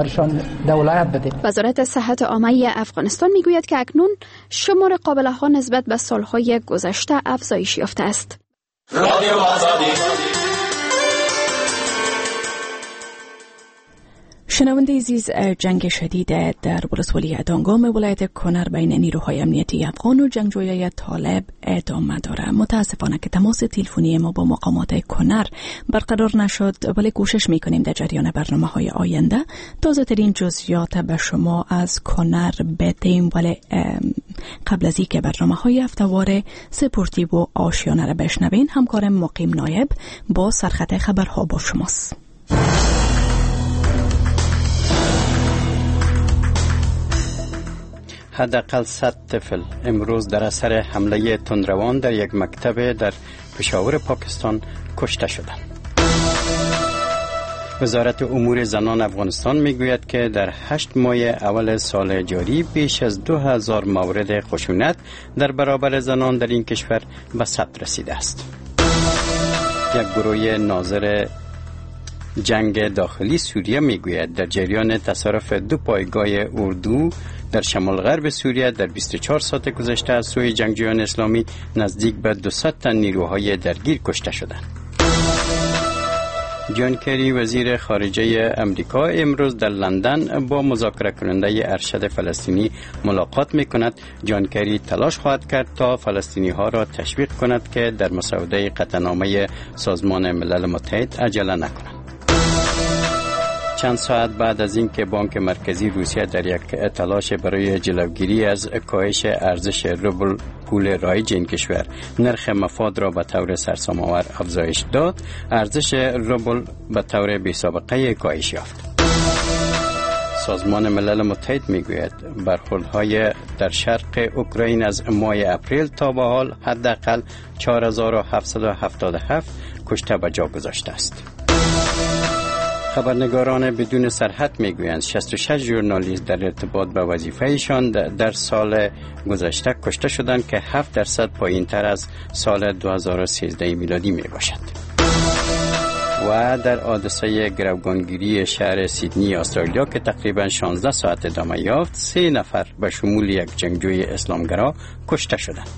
Speaker 21: در ولایت بده.
Speaker 20: وزارت صحت عامه افغانستان میگوید که اکنون شمار قابله ها نسبت به سالهای گذشته افزایش یافته است.
Speaker 1: رادیو آزادی.
Speaker 2: شنونده عزیز، جنگ شدید در ولسوالی دانگام ولایت کنر بین نیروهای امنیتی افغان و جنگجویای طالب ادامه دارد. متاسفانه که تماس تلفنی ما با مقامات کنر برقرار نشد، ولی کوشش میکنیم در جریان برنامه‌های آینده تازه ترین جزئیات به شما از کنر بدهیم. ولی قبل از اینکه برنامه‌های هفته‌وار سپورتی و آشیانه را بشنوین، همکارم مقیم نایب با سرخط خبرها با شماست.
Speaker 7: حداقل 100 طفل امروز در اثر حمله تندروان در یک مکتب در پشاور پاکستان کشته شدند. وزارت امور زنان افغانستان میگوید که در 8 ماه اول سال جاری بیش از 2000 مورد خشونت در برابر زنان در این کشور به ثبت رسیده است. یک گروه ناظر جنگ داخلی سوریه میگوید در جریان تصرف 2 پایگاه اردو در شمال غرب سوریه در 24 ساعت گذشته از سوی جنگجویان اسلامی نزدیک به 200 تن نیروهای درگیر کشته شدند. جان کری وزیر خارجه امریکا امروز در لندن با مذاکره کننده ارشد فلسطینی ملاقات میکند. جان کری تلاش خواهد کرد تا فلسطینی ها را تشویق کند که در مسوده قطعنامه سازمان ملل متحد عجله نکنند. چند ساعت بعد از اینکه بانک مرکزی روسیه در یک تلاش برای جلوگیری از کاهش ارزش روبل پول رایج این کشور نرخ مفاد را به طور سرسام‌آور افزایش داد، ارزش روبل به طور بی‌سابقه کاهش یافت. سازمان ملل متحد میگوید برخوردهای در شرق اوکراین از ماه اپریل تا به حال حداقل 4777 کشته به جا گذاشته است. خبرنگاران بدون سرحد میگویند 66 ژورنالیست در ارتباط با وظیفه‌شان در سال گذشته کشته شدند که 7% پایین‌تر از سال 2013 میلادی میباشد. و در حادثه گروگانگیری شهر سیدنی استرالیا که تقریباً 16 ساعت ادامه یافت، 3 نفر به شمول یک جنگجوی اسلامگرا کشته شدند.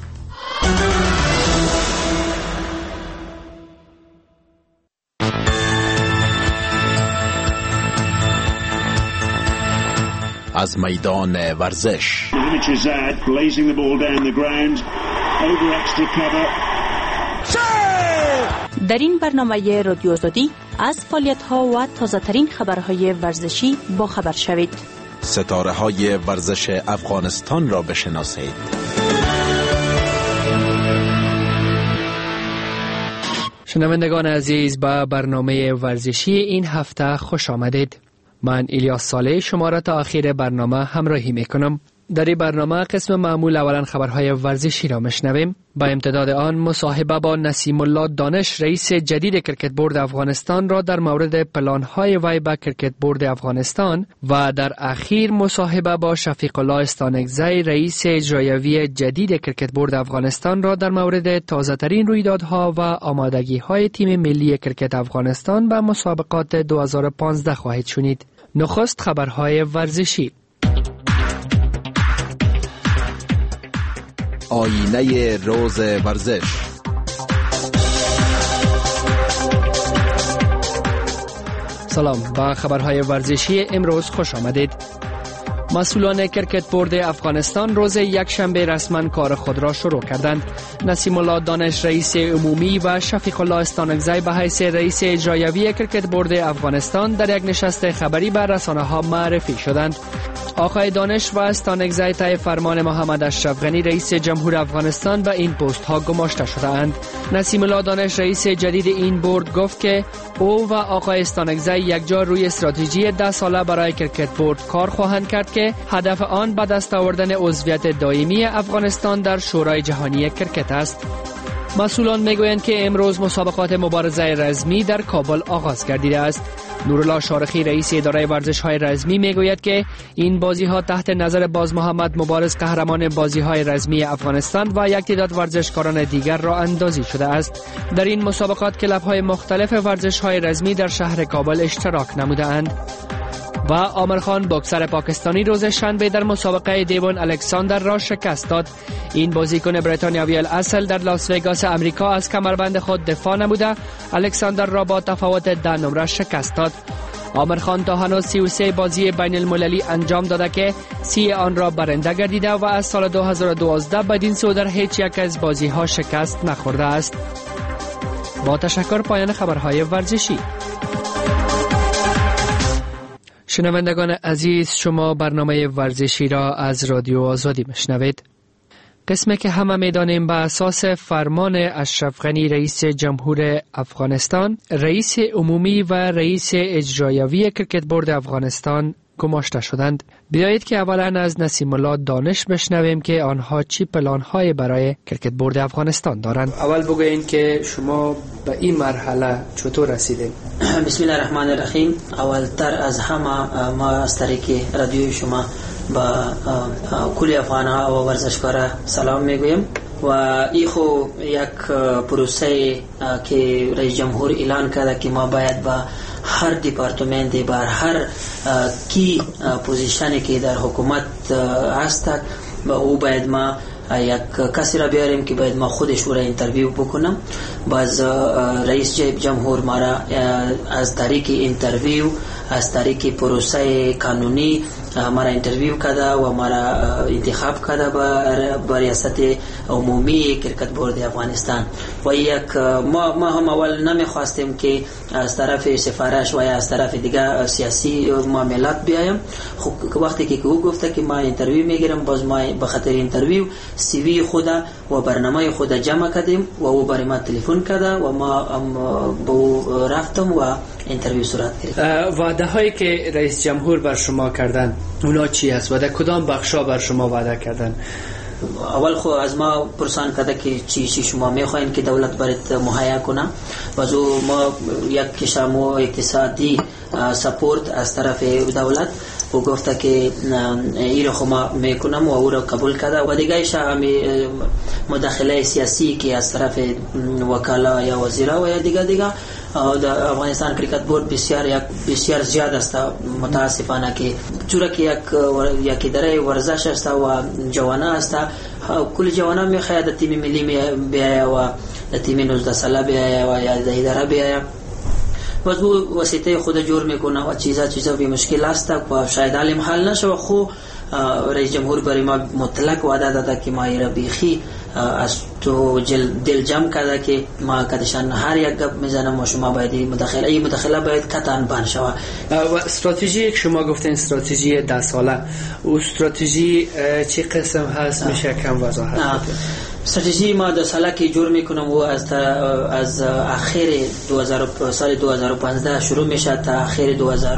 Speaker 15: از میدان ورزش
Speaker 22: در این برنامه رادیو آزادی از فعالیت‌ها و تازه‌ترین خبرهای ورزشی با خبر شوید.
Speaker 15: ستاره‌های ورزش افغانستان را بشناسید.
Speaker 23: شنوندگان عزیز، به برنامه ورزشی این هفته خوش آمدید. من الیاس صالح شما را تا آخر برنامه همراهی میکنم. در این برنامه قسم معمول اولا خبرهای ورزشی را میشنویم. با امتداد آن مصاحبه با نسیم الله دانش رئیس جدید کرکت بورد افغانستان را در مورد پلان‌های وی به کرکت بورد افغانستان و در اخیر مصاحبه با شفیق الله استانکزی رئیس اجرایی جدید کرکت بورد افغانستان را در مورد تازه‌ترین رویدادها و آمادگی‌های تیم ملی کرکت افغانستان به مسابقات 2015 خواهید شنید. نخست خبرهای ورزشی.
Speaker 15: آینه روز ورزش.
Speaker 23: سلام، با خبرهای ورزشی امروز خوش آمدید. مسئولان کرکت بورد افغانستان روز یکشنبه رسما کار خود را شروع کردند. نسیم الله دانش رئیس عمومی و شفیق الله استانکزی به حیث رئیس اجرایی کرکت بورد افغانستان در یک نشست خبری به رسانه‌ها معرفی شدند. آقای دانش و استانکزی طی فرمان محمد اشرف غنی رئیس جمهور افغانستان به این پست ها گماشته شدند. نسیم الله دانش رئیس جدید این بورد گفت که او و آقای استانکزی یکجا روی استراتژی 10 ساله برای کرکت بورد کار خواهند کرد که هدف آن به دست آوردن عضویت دائمی افغانستان در شورای جهانی کرکت است. مسئولان میگویند که امروز مسابقات مبارزه رزمی در کابل آغاز گردیده است. نورالله شارخی رئیس اداره ورزش‌های رزمی میگوید که این بازی‌ها تحت نظر باز محمد مبارز قهرمان بازی‌های رزمی افغانستان و یک تعداد ورزشکاران دیگر را اندازی شده است. در این مسابقات کلب‌های مختلف ورزش‌های رزمی در شهر کابل اشتراک نموده‌اند. و عامر خان بوکسر پاکستانی روز شنبه در مسابقه دیوان الکساندر را شکست داد. این بازیکن بریتانیایی الاصل در لاس وگاس امریکا از کمربند خود دفاع نموده الکساندر را با تفاوت 10 نمره شکست داد. عامر خان تا هنوز 33 بازی بین المللی انجام داده که 30 آن را برنده گردیده و از سال 2012 بدین سو در هیچ یک از بازی ها شکست نخورده است. با تشکر پایان خبرهای ورزشی. شنوندگان عزیز، شما برنامه ورزشی را از رادیو آزادی میشنوید. قسمی که همه میدانیم به اساس فرمان اشرف غنی رئیس جمهور افغانستان، رئیس عمومی و رئیس اجرایوی کرکت بورد افغانستان گماشته شدند. بیایید که اولا از نسیم الله دانش بشنویم که آنها چی پلان‌های برای کرکت بورد افغانستان دارند. اول بگویید که شما به این مرحله چطور رسیدید؟
Speaker 3: بسم الله الرحمن الرحیم. اولتر از همه ما از طریق رادیوی شما با کل افغان‌ها و ورزشکارا سلام میگویم و این خو یک پروسه که رئیس جمهور اعلان کرده که ما باید با هر دیپارتمنت با هر کی پوزیشنی که در حکومت هست و او باید ما یک کسی را بیاریم که باید ما خودش او را اینترویو بکنم. باز رئیس جمهور ما را از طریق اینترویو از طریق پروسه قانونی ما را اینترویو کرده و ما را انتخاب کرده به ریاست عمومی کرکت بورد افغانستان و یک ما هم اول نمیخواستیم که از طرف سفارش و یا از طرف دیگه سیاسی معاملات بیایم. خب وقتی که او گفته که ما اینترویو میگیرم، باز ما به خاطر اینترویو سی وی خود و برنامه خود جمع کردیم و او برای ما تلفن کرده و ما با او رفتم و اینترویو صورت گرفت.
Speaker 23: وعده هایی که رئیس جمهور بر شما کردن اونا چی است و در کدام بخشا بر شما وعده کردن؟
Speaker 3: اول خو از ما پرسان کرده که چی شما میخواین که دولت برات مهیا کنه. باز ما یک کشمو اقتصادی سپورت از طرف دولت و گفته که این رو ما میکنم و او رو قبول کرده و دیگه مداخله سیاسی که از طرف وکلا یا وزیرا و یا دیگه در افغانستان کرکت بورد بسیار زیاد است. متاسفانه که چرا که یک اداره ورزش است و جوانان است، کل جوانان میخواهد در تیم ملی بیاید و در تیم 19 ساله بیاید و یا در اداره بیاید. باز او وسیله خود جور میکنه و چیزا بی مشکل است و شاید حال حل نشه. خو رئیس جمهور برای ما مطلق وعده داده که ما ایرا بیخی از تو دل جمع کرده که ما کدشان هر یک گپ میزنم و شما باید مداخله باید قطعا بند شود.
Speaker 23: و استراتژی که شما گفتین استراتژی 10 ساله، او استراتژی چی قسم هست میشه کم وضاحت بده؟
Speaker 3: استراتژی ما 2 ساله که جور میکنم و از اخیر سال 2015 شروع میشه تا اخیر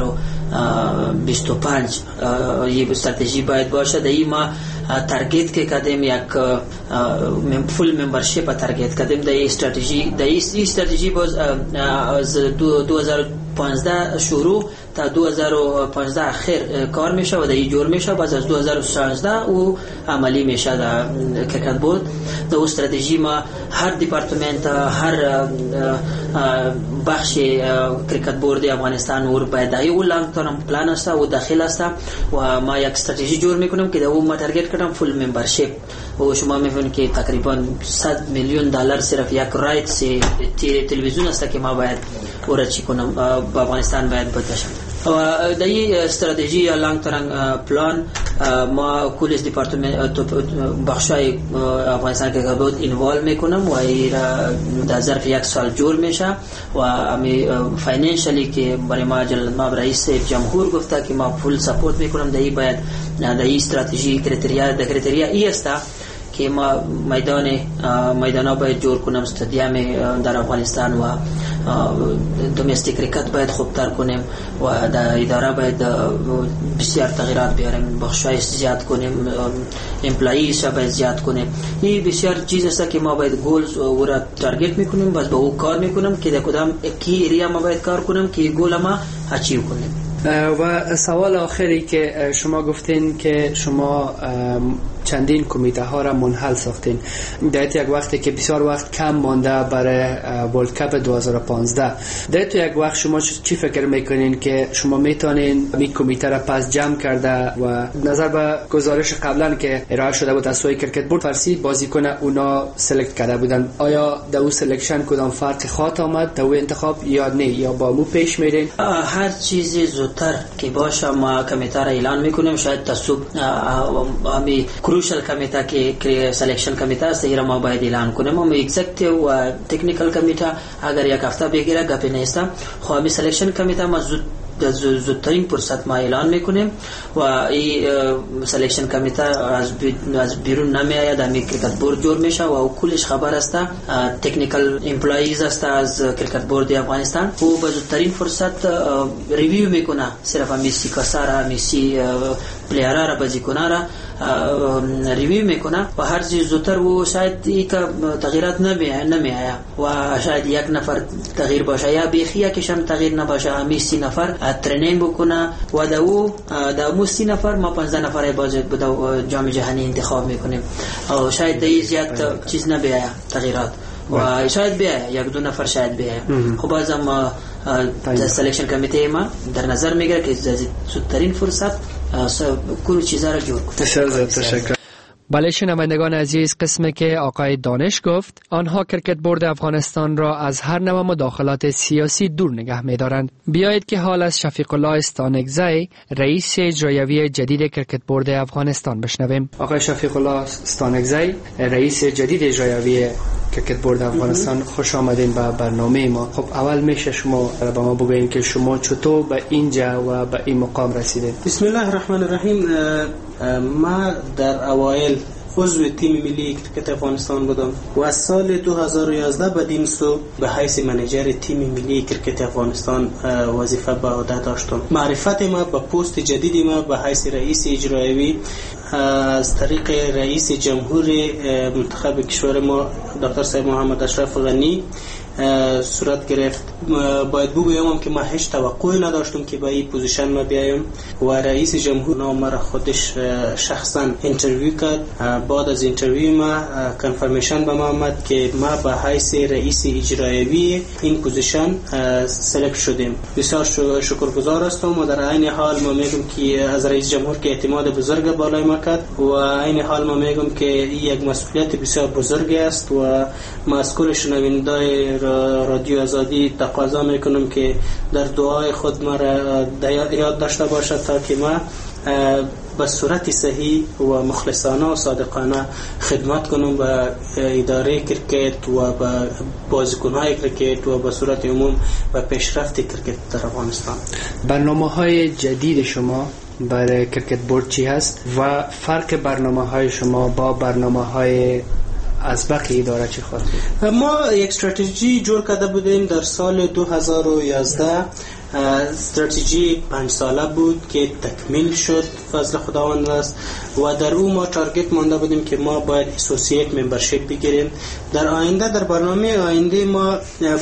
Speaker 3: 2025 یه استراتژی باید باشه. در ما تارگت که کردیم یک فول ممبرشیپ تارگت کردیم. در این استراتژی باز از 2015 شروع تا 2015 اخیر کار میشه و در این جور میشه. باز از 2016 او عملی میشه در کرکت بورد. در استراتژی ما هر دیپارتمنت هر بخش کرکت بورد افغانستان اور باید او لانگ ترم پلان است و داخل است و ما یک استراتژی جور میکنیم که در او ما تارگت کردم فول ممبرشیپ و شما میبینید که تقریبا 100 میلیون دلار صرف یک رایتس تلویزیون است که ما باید او چی کنم با افغانستان باید بداشم. و در این استراتژی یا لانگ ترم پلان ما کل دیپارتمنت بخشای افغانستان که بود اینوالو میکنم و در ظرف یک سال جور میشه و امی فاینانشلی که برای ما رئیس جمهور گفته که ما فول سپورت میکنم. در این باید در این استراتژی کریتریا ای است که ما میدانا باید جور کنم، استادیوم در افغانستان و دومستیک کرکت باید خوبتر کنیم و در اداره باید بسیار تغییرات بیاریم، بخشای زیاد کنیم، امپلاییز باید زیاد کنیم. این بسیار چیز است که ما باید گولز او را تارگت میکنیم، بس با او کار میکنم که در کدام کی ایریا ما باید کار کنم که گول ما اچیو کنیم.
Speaker 23: و سوال آخری که شما گفتین که شما چندین کمیته ها را منحل ساختین. در یک وقتی که بسیار وقت کم مانده برای ورلد کپ 2015، در تو یک وقت شما چی فکر میکنین که شما میتونین این کمیته را پس جمع کرده و نظر به گزارش قبلا که ارائه شده بود از سوی کرکت بورد فارسی بازیکن اونا سلکت کرده بودن، آیا در اون سلکشن کدام فرق خاط آمد در اون انتخاب یا نه، یا با مو پیش میرین؟
Speaker 3: هر چیزی زودتر که باشه ما کمیته را اعلان میکنیم. شاید تا صبح همی کروشل کمیته که سلکشن کمیته است را ما باید اعلان کنیم. هم اگزیکتیو و تکنیکال کمیته اگر یک هفته بگیره گپی نیست. خب همی سلکشن کمیته ما زودترین فرصت ما اعلان میکنیم و این سلکشن کمیته از بیرون نمیآید، همی کرکت بورد جور میشه و کلش خبر است. تکنیکال امپلاییز است از کرکت بورد افغانستان و به زودترین فرصت ریویو میکنه صرف میسی کسارا میسی پلیرها را بازیکن‌ها را ریویو میکنه و هر چیز زودتر و شاید این تغییرات نمیآید و شاید یک نفر تغییر باشه یا بیخی یکیشم تغییر نباشه، همی 30 نفر ترینینگ بکنه و دو 30 نفر ما 15 نفر باز به جام جهانی انتخاب میکنیم و شاید دیگه زیاد چیز نمیآید تغییرات و شاید بیاید یک دو نفر شاید بیاید. خب بازم سلکشن کمیته ما در نظر میگیره که زودترین فرصت کل چیزا را جور کنه.
Speaker 23: تشکر. بله شنوندگان عزیز، قسمی که آقای دانش گفت آنها کرکت بورد افغانستان را از هر نوع مداخلات سیاسی دور نگه می دارند. بیایید که حال از شفیق الله استانکزی رئیس اجرایی جدید کرکت بورد افغانستان بشنویم. آقای شفیق الله استانکزی رئیس جدید اجرایی کرکت بورد افغانستان، خوش آمدین به برنامه ما. خب اول میشه شما به ما بگوین که شما چطور به اینجا و به این مقام رسیدین؟
Speaker 4: بسم الله الرحمن الرحیم. ما در اوایل عضو تیم ملی کرکت افغانستان بودم و از سال 2011 بدین سو به حیث منیجر تیم ملی کرکت افغانستان وظیفه به عهده داشتم. معرفت ما به پست جدید ما به حیث رئیس اجرایی از طریق رئیس جمهور منتخب کشور ما دکتر صاحب محمد اشرف غنی صورت گرفت. باید بگویم که ما هیچ توقعی نداشتم که به این پوزیشن ما بیایم و رئیس جمهور ما را خودش شخصا اینترویو کرد. بعد از اینترویو ما کنفرمیشن به ما آمد که ما به حیث رئیس اجرایی این پوزیشن سلکت شدیم. بسیار شکرگزار هستم و در عین حال ما میگم که از رئیس جمهور که اعتماد بزرگ بالای ما کرد و عین حال ما میگم که این یک مسئولیت بسیار بزرگی است و ما از کل شنوندگان رادیو آزادی تقاضا میکنم که در دعای خود ما را یاد داشته باشد تا که ما به صورت صحیح و مخلصانه و صادقانه خدمت کنم به اداره کرکت و به بازیکن‌های کرکت و به صورت عموم به پیشرفت کرکت در افغانستان.
Speaker 23: برنامه‌های جدید شما برای کرکت بورد چی هست و فرق برنامه‌های شما با برنامه‌های از بقیه اداره چی خواهد؟
Speaker 4: ما یک استراتژی جور کرده بودیم در سال 2011. استراتژی 5 ساله بود که تکمیل شد فضل خداوند است و در او ما تارگت مانده بودیم که ما باید اسوسییت ممبرشیپ بگیریم. در آینده در برنامه آینده ما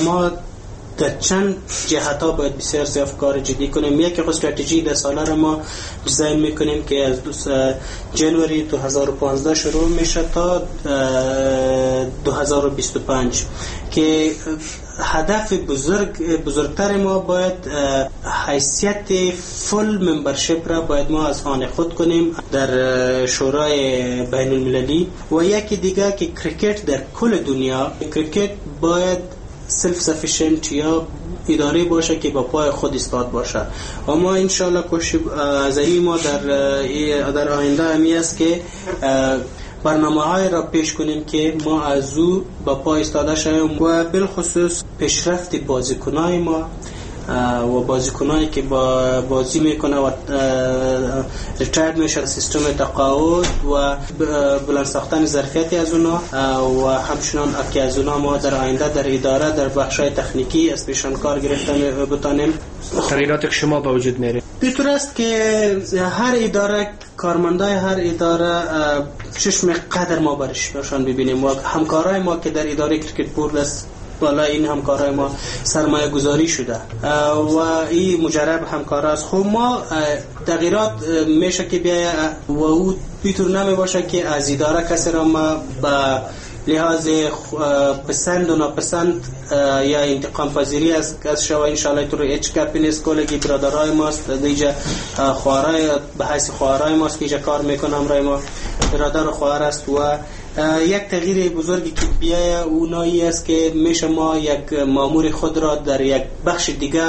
Speaker 4: در چند جهت ها باید بسیار زیاد کار جدی کنیم. یک استراتژی 10 ساله را ما دیزاین میکنیم که از جنوری 2015 شروع میشه تا 2025 که هدف بزرگتر ما باید حیثیت فول ممبرشیپ را باید ما از آن خود کنیم در شورای بین المللی و یکی دیگه که کرکت در کل دنیا کرکت باید سلف سفیشنت یا اداره باشه که با پای خود ایستاد باشه و ما انشالله از این ما در آینده همی است که برنامه های را پیش کنیم که ما از او با پای ایستاده شویم و بالخصوص پیشرفت بازیکنای ما و بازیکنایی که بازی میکنه و ریتایر میشه، سیستم تقاعد و بلند ساختن ظرفیتی از اونا و همچنان که از اونا ما در آینده در اداره در بخشای تکنیکی از پیشان کار گرفتن بتانیم.
Speaker 23: تغییرات که شما با وجود میاره
Speaker 4: بی‌طور است که هر اداره کارمندای هر اداره چشم قدر ما برشان ببینیم و همکارای ما که در اداره کرکت بورد است بالا این همکارای ما سرمایه گذاری شده و این مجرب همکار است. خب ما تغییرات میشه که بیاید و او اینطور نمی باشه که از اداره کسی را ما به لحاظ پسند و ناپسند یا انتقام پذیری از شما انشاءالله تو هیچ گپی نیست. کلگی برادرای ماست دیجا خواهرای به حیث خواهرای ماست که اینجا کار میکنم رای ما برادر و خواهر است و یک تغییر بزرگی که بیایه اونایی است که میشه ما یک مامور خود را در یک بخش دیگه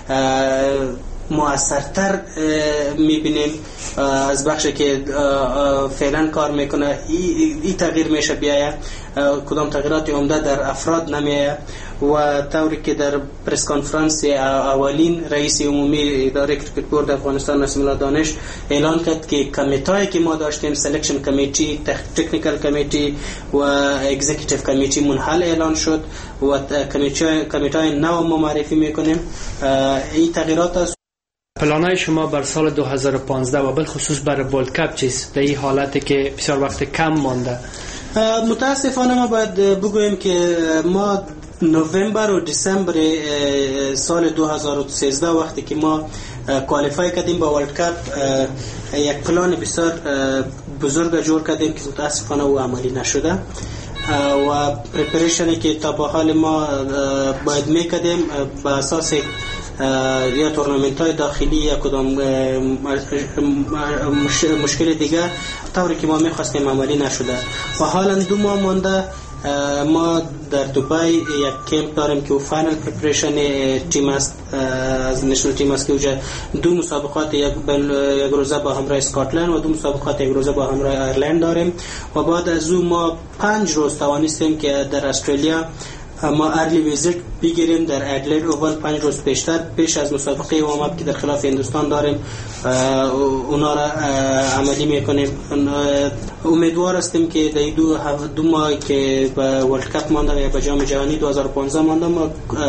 Speaker 4: مؤثرتر میبینیم از بخشی که فعلا کار میکنه. این تغییر میشه بیایه. کدام تغییرات عمده در افراد نمیایه و طوری که در پرس کانفرانس اولین رئیس عمومی اداره کرکت بورد افغانستان نسیم الله دانش اعلان کرد که کمیتهایی که ما داشتیم سلکشن کمیتی، تکنیکال کمیتی و اگزیکیتیو کمیتی منحل اعلان شد و کمیته‌های نو ما معرفی میکنیم. این تغییرات است.
Speaker 23: پلانای شما بر سال 2015 و بالخصوص برای ورلد کپ چیست؟ در این حالتی که بسیار وقت کم مانده.
Speaker 4: متاسفانه ما باید بگوییم که ما نوامبر و دسامبر سال 2013 وقتی که ما کوالیفای کردیم با ورلد کپ یک پلان بسیار بزرگ جور کردیم که متاسفانه او عملی نشده و پریپریشنی که تا به حال ما باید میکردیم با اساس یا تورنمنت های داخلی یا کدام مشکل دیگه طوری که ما میخواستیم عملی نشده و حالا 2 ماه مانده. ما در دبی یک کمپ داریم که فاینال پریپریشن تیم است از نشنال تیم است که اونجا 2 مسابقات یک روزه با همراه اسکاتلند و 2 مسابقات یک روزه با همراه ایرلند داریم و بعد از اون ما 5 روز توانستیم که در استرالیا ما ارلی ویزیت بگیریم در ادلید اوول 5 روز پیش از مسابقه وام که در خلاف هندوستان داریم اونا را عملی میکنیم. امیدوار هستیم که در 2 ماه که به ورلد کپ مانده یا به جام جهانی 2015 مانده ما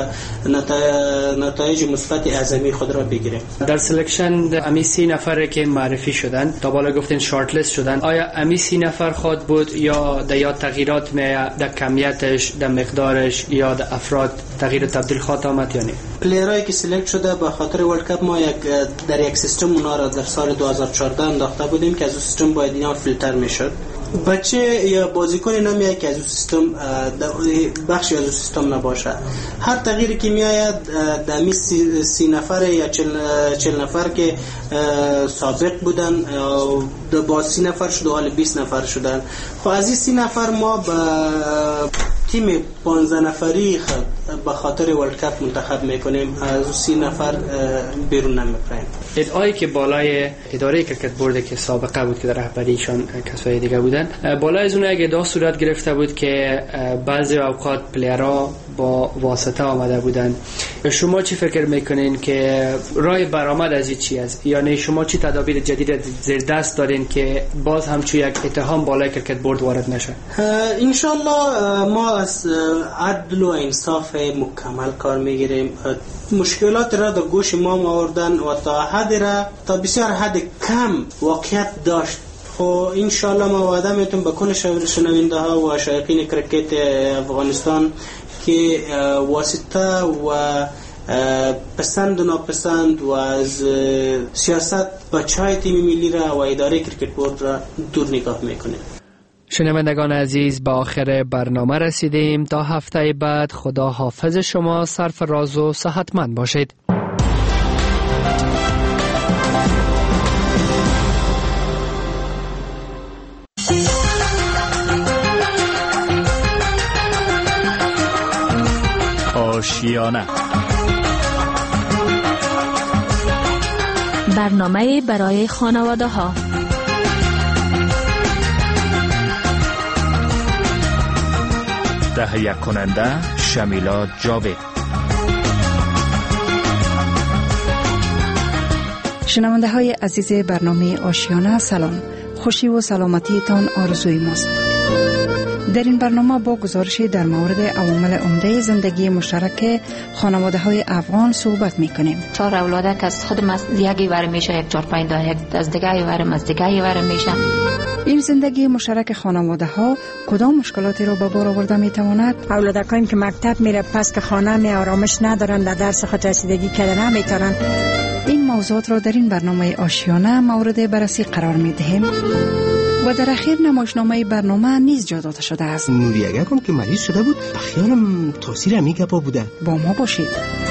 Speaker 4: نتایج مثبت اعظمی خود را بگیریم.
Speaker 23: در سلکشن امی 30 نفر که معرفی شدن تا بالا گفتین شارت لیست شدن، آیا امی 30 نفر خود بود یا در تغییرات در کمیتش، در مقدارش یا در افراد تغییر تبدیل خواهد آمد یا نه؟
Speaker 4: پلیرایی که سلکت شده به خاطر ورلد کپ ما در یک سیستم اونا را در سال 2014 انداخته بودیم که از اون سیستم باید اینا فیلتر میشد. بچه یا بازیکن نمیاد که از اون سیستم بخشی از اون سیستم نباشه. هر تغییری که میآید در 30 نفر یا 40 نفر که سابق بودن با 30 نفر شد و حال 20 نفر شدن. خب از این 30 نفر ما به تیم 15 نفری به خاطر ورلد کپ منتخب میکنیم، از 30 نفر بیرون نمیبریم.
Speaker 23: ادعایی که بالای اداره کرکت بورد که سابقه بود که در رهبریشان کسای دیگه بودن، بالای از اون یک ادعا صورت گرفته بود که بعضی اوقات پلیرها با واسطه آمده بودن. شما چی فکر میکنین که راه برآمد از این چی است؟ یعنی شما چی تدابیر جدید زیر دست دارین که باز همچون یک اتهام بالای کرکت بورد وارد نشه؟
Speaker 4: انشالله ما از عدل و انصاف مکمل کار میگیریم. مشکلات را در گوش ما آوردن و تا بسیار حد کم واقعیت داشت. خب انشالله ما وعده میتونم به کل شنونده ها و شایقین کرکت افغانستان که واسطه و پسند و ناپسند و از سیاست بچهای تیم ملی را و اداره کرکت بورد را دور نگاه میکنیم.
Speaker 23: شنوندگان عزیز، به آخر برنامه رسیدیم. تا هفته بعد خدا حافظ شما، سرفراز و صحتمند باشید.
Speaker 1: آشیانه،
Speaker 22: برنامه برای خانواده ها.
Speaker 1: تهیه کننده شمیلا جاوید.
Speaker 6: شنونده های عزیز برنامه آشیانه، سلام، خوشی و سلامتی تان آرزوی ماست. در این برنامه با گزارش در مورد عوامل عمده زندگی مشترک خانواده های افغان صحبت میکنیم.
Speaker 8: 4 اولاد که از خودم از یکی ور میشه، یک 4-5 تا یک از دیگه ورم از دیگه ور میشه.
Speaker 6: این زندگی مشترک خانواده ها کدام مشکلاتی را به بار آورده میتواند؟
Speaker 9: اولادکایم که مکتب میره پس که خانه می آرامش ندارن، در درس خود رسیدگی کردن نمیتونن.
Speaker 6: این موضوعات را در این برنامه آشیانه مورد بررسی قرار میدهیم. و در اخیر نمایشنامه برنامه نیز جا داده شده است.
Speaker 10: نوریگه کم که مریض شده بود، بخیالم تاثیر همی گپا بوده.
Speaker 6: با ما باشید.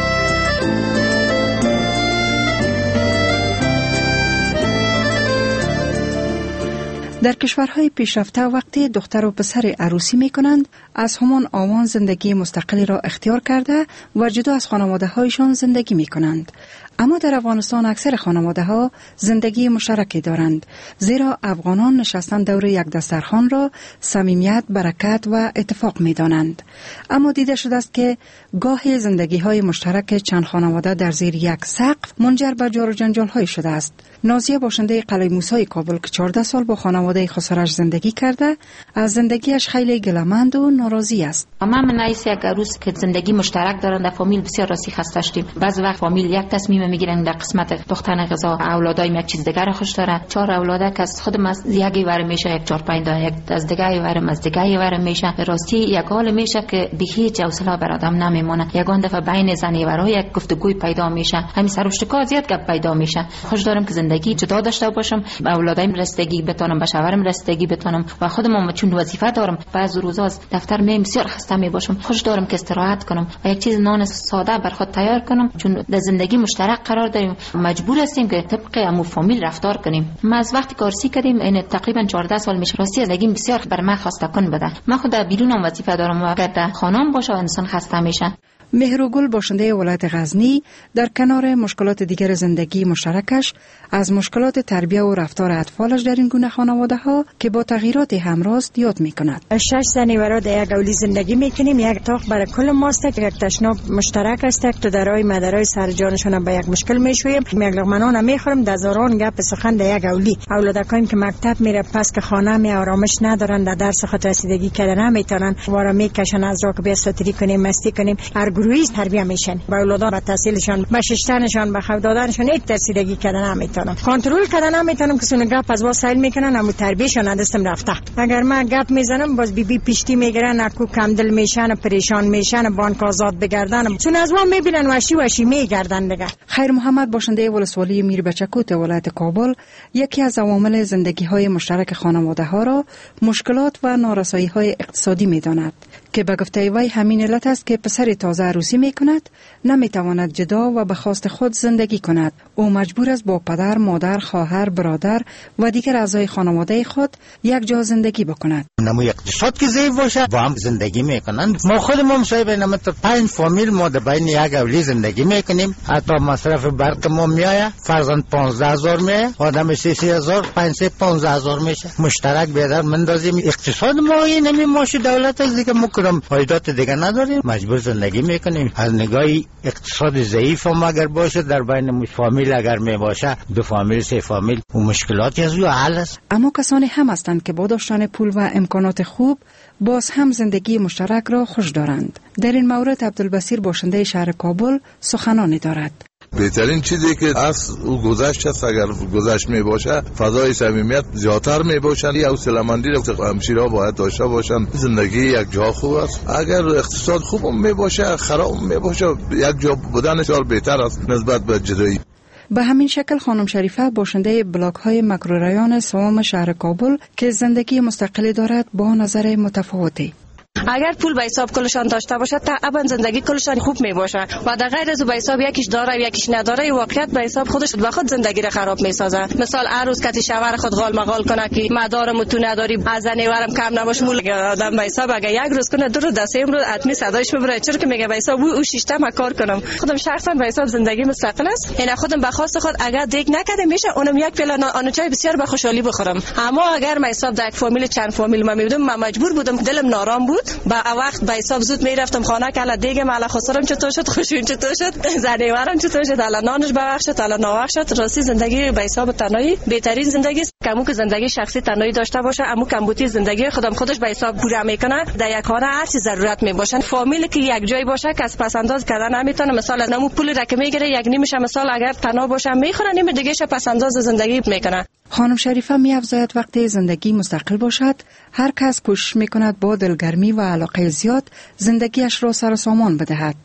Speaker 6: در کشورهای پیشرفته وقتی دختر و پسر عروسی می کنند، از همان آوان زندگی مستقلی را اختیار کرده و جدا از خانواده هایشان زندگی می کنند. اما در افغانستان اکثر خانواده ها زندگی مشترکی دارند، زیرا افغانان نشستن دور یک دسترخوان را صمیمیت، برکت و اتفاق می دانند. اما دیده شده است که گاهی زندگی های مشترک چند خانواده در زیر یک سقف منجر به جار و جنجال های شده است. نازیه باشنده قلعه موسی کابل که 14 سال با خانواده خسرش زندگی کرده، از زندگیش خیلی گله‌مند و ناراضی است.
Speaker 8: ما من نایس یک عروس که زندگی مشترک دارن، در فامیل بسیار راسی خسته شدیم. بعضی وقت فامیل یک تصمیم میگیرن در قسمت دختر غذا، اولادای یک چیز دیگر خوش داره. 4 اولاد که از خودم از یکی ور میشه، یک 4-5 تا یک از دیگه ور از دیگه ور میشه. راستی یک حال میشه که به هیچ حوصله بر آدم نمیمونه. یگان دفعه بین زنی ورا یک گفتگوی پیدا میشه، همین سر و شکا زیاد گپ پیدا میشه. خوش دارم که زندگی جدا داشته باشم، به اولادایم رسیدگی بتونم، به شوهرم رسیدگی بتونم و خودم چون وظیفه دارم. بعض روزا از دفتر میم بسیار خسته می باشم، خوش دارم که استراحت کنم و یک چیز نان ساده بر خود تیار کنم، چون در زندگی مشترک قرار داریم، مجبور هستیم که طبق عمو فامیل رفتار کنیم. ما از وقتی کارسی کردیم، این تقریبا 14 سال میشه، راستی زندگی بسیار بر من خسته کن بده. من خود در بیرونم وظیفه دارم و اگر در خانه‌ام باشه انسان خسته میشه.
Speaker 6: مهرگل باشنده ولایت غزنی در کنار مشکلات دیگر زندگی مشترکش از مشکلات تربیت و رفتار اطفالش در این گونه خانواده ها که با تغییرات همراه یاد میکند.
Speaker 9: 6 زنی ورا در یک اولی زندگی میکنیم، یک اتاق برای کل ماست، یک تشناب مشترک است، تو درای مدرای سر جانشون به یک مشکل میشویم، یک لقمه میخوریم، دزاران گپ سخن در یک اولی. اولادکایم که مکتب میره پس که خانه می آرامش ندارن، در درس خود رسیدگی کردن نمیتونن، وارا میکشن از راه که بیا ستری کنیم، مستی کنیم، گروهی تربیت میشن. با اولادان به تحصیلشان، به ششتنشان، به خود دادنشان یک رسیدگی کردن نمیتونن، کنترل کردن نمیتونن، که سون گپ از واسایل میکنن، اما تربیتشان ندستم رفته. اگر من گپ میزنم باز بی پشتی میگیرن، اکو کم دل میشن، پریشان میشن، بانک آزاد بگردن، چون از ما میبینن وشی میگردن دیگه.
Speaker 6: خیر محمد باشنده ولسوالی میر بچکوت ولایت کابل یکی از عوامل زندگی های مشترک خانواده ها را مشکلات و نارسایی های اقتصادی میداند که به گفته وی همین علت است که پسر تازه عروسی می کند، نمی تواند جدا و به خواست خود زندگی کند. او مجبور است با پدر، مادر، خواهر، برادر و دیگر اعضای خانواده خود یک جا زندگی بکند.
Speaker 11: نمو اقتصاد که ضعیف باشه با هم زندگی میکنند. ما خودمون صاحب نمو تا 5 فامیل ما در بین یک اولی زندگی میکنیم. حتی مصرف برق ما میآید، فرزند 15000 میآید، آدم 33000، 15000 میشه. مشترک بیادر مندازیم. اقتصاد ما این نمی ماشه دولت از دیگه مکرم عایدات دیگه نداریم، مجبور زندگی میکنیم. از نگاه اقتصاد ضعیف هم اگر باشه در بین فامیل اگر می باشه 2 فامیل 3 فامیل و مشکلاتی از او حل است.
Speaker 6: اما کسانی هم هستند که با داشتن پول و امکانات خوب باز هم زندگی مشترک را خوش دارند. در این مورد عبدالبصیر باشنده شهر کابل سخنانی دارد.
Speaker 12: بهترین چیزی که از او گذشت است، اگر گذشت می باشه فضای صمیمیت زیادتر می باشن، یا حوصله‌مندی را همشیرا باید داشته باشن. زندگی یک جا خوب است. اگر اقتصاد خوب می باشه خراب می باشه، یک جا بودن بسیار بهتر است نسبت به جدایی.
Speaker 6: به همین شکل خانم شریفه باشنده بلاک های مکروریان سوم شهر کابل که زندگی مستقلی دارد با نظر متفاوتی.
Speaker 24: اگر پول به حساب کلشان داشته باشه طبعا زندگی کلشان خوب می باشه و در غیر از به حساب یکیش داره یکیش نداره واقعیت به حساب خودش و خود زندگی را خراب می سازه. مثال هر روز کتی شوهر خود غال مغال کنه که مدارم تو نداری، از زنیورم کم نباش، مول آدم به حساب اگر یک روز کنه 2 روز 3 روز حتمی صدایش میبره، چرا که میگه به حساب او 6 تا کار کنم. خودم شخصا به حساب زندگی مستقل است، یعنی خودم به خواست خود اگر دیگ نکرده میشه اونم یک پلان آن چای بسیار به خوشحالی بخورم. اما اگر به حساب در یک فامیل چند فامیل ما میبودم من مجبور بودم، دلم نارام بود، با وقت به حساب زود میرفتم خانه که الا دیگه مالا خسرم چطور شد، خوشون چطور شد، زنیورم چطور شد، الا نانش ببخشید، الا ناوخت شد. راستی زندگی به حساب تنهایی بهترین زندگی است. کمو که زندگی شخصی تنهایی داشته باشه، اما کمبوتی زندگی خودش به حساب پورا میکنه. در یک خانه هر چی ضرورت میباشن، فامیلی که یک جای باشه که از پس انداز کردن نمیتونه، مثلا از نمو پول رقم میگیره یک نیمش، مثلا اگر تنها باشه میخوره، نیم دیگه ش پس انداز زندگی میکنه.
Speaker 6: خانم شریفه می‌افزاید وقتی زندگی مستقل باشد هر کس کوشش می‌کند با دلگرمی و علاقه زیاد زندگیش را سر و سامان بدهد.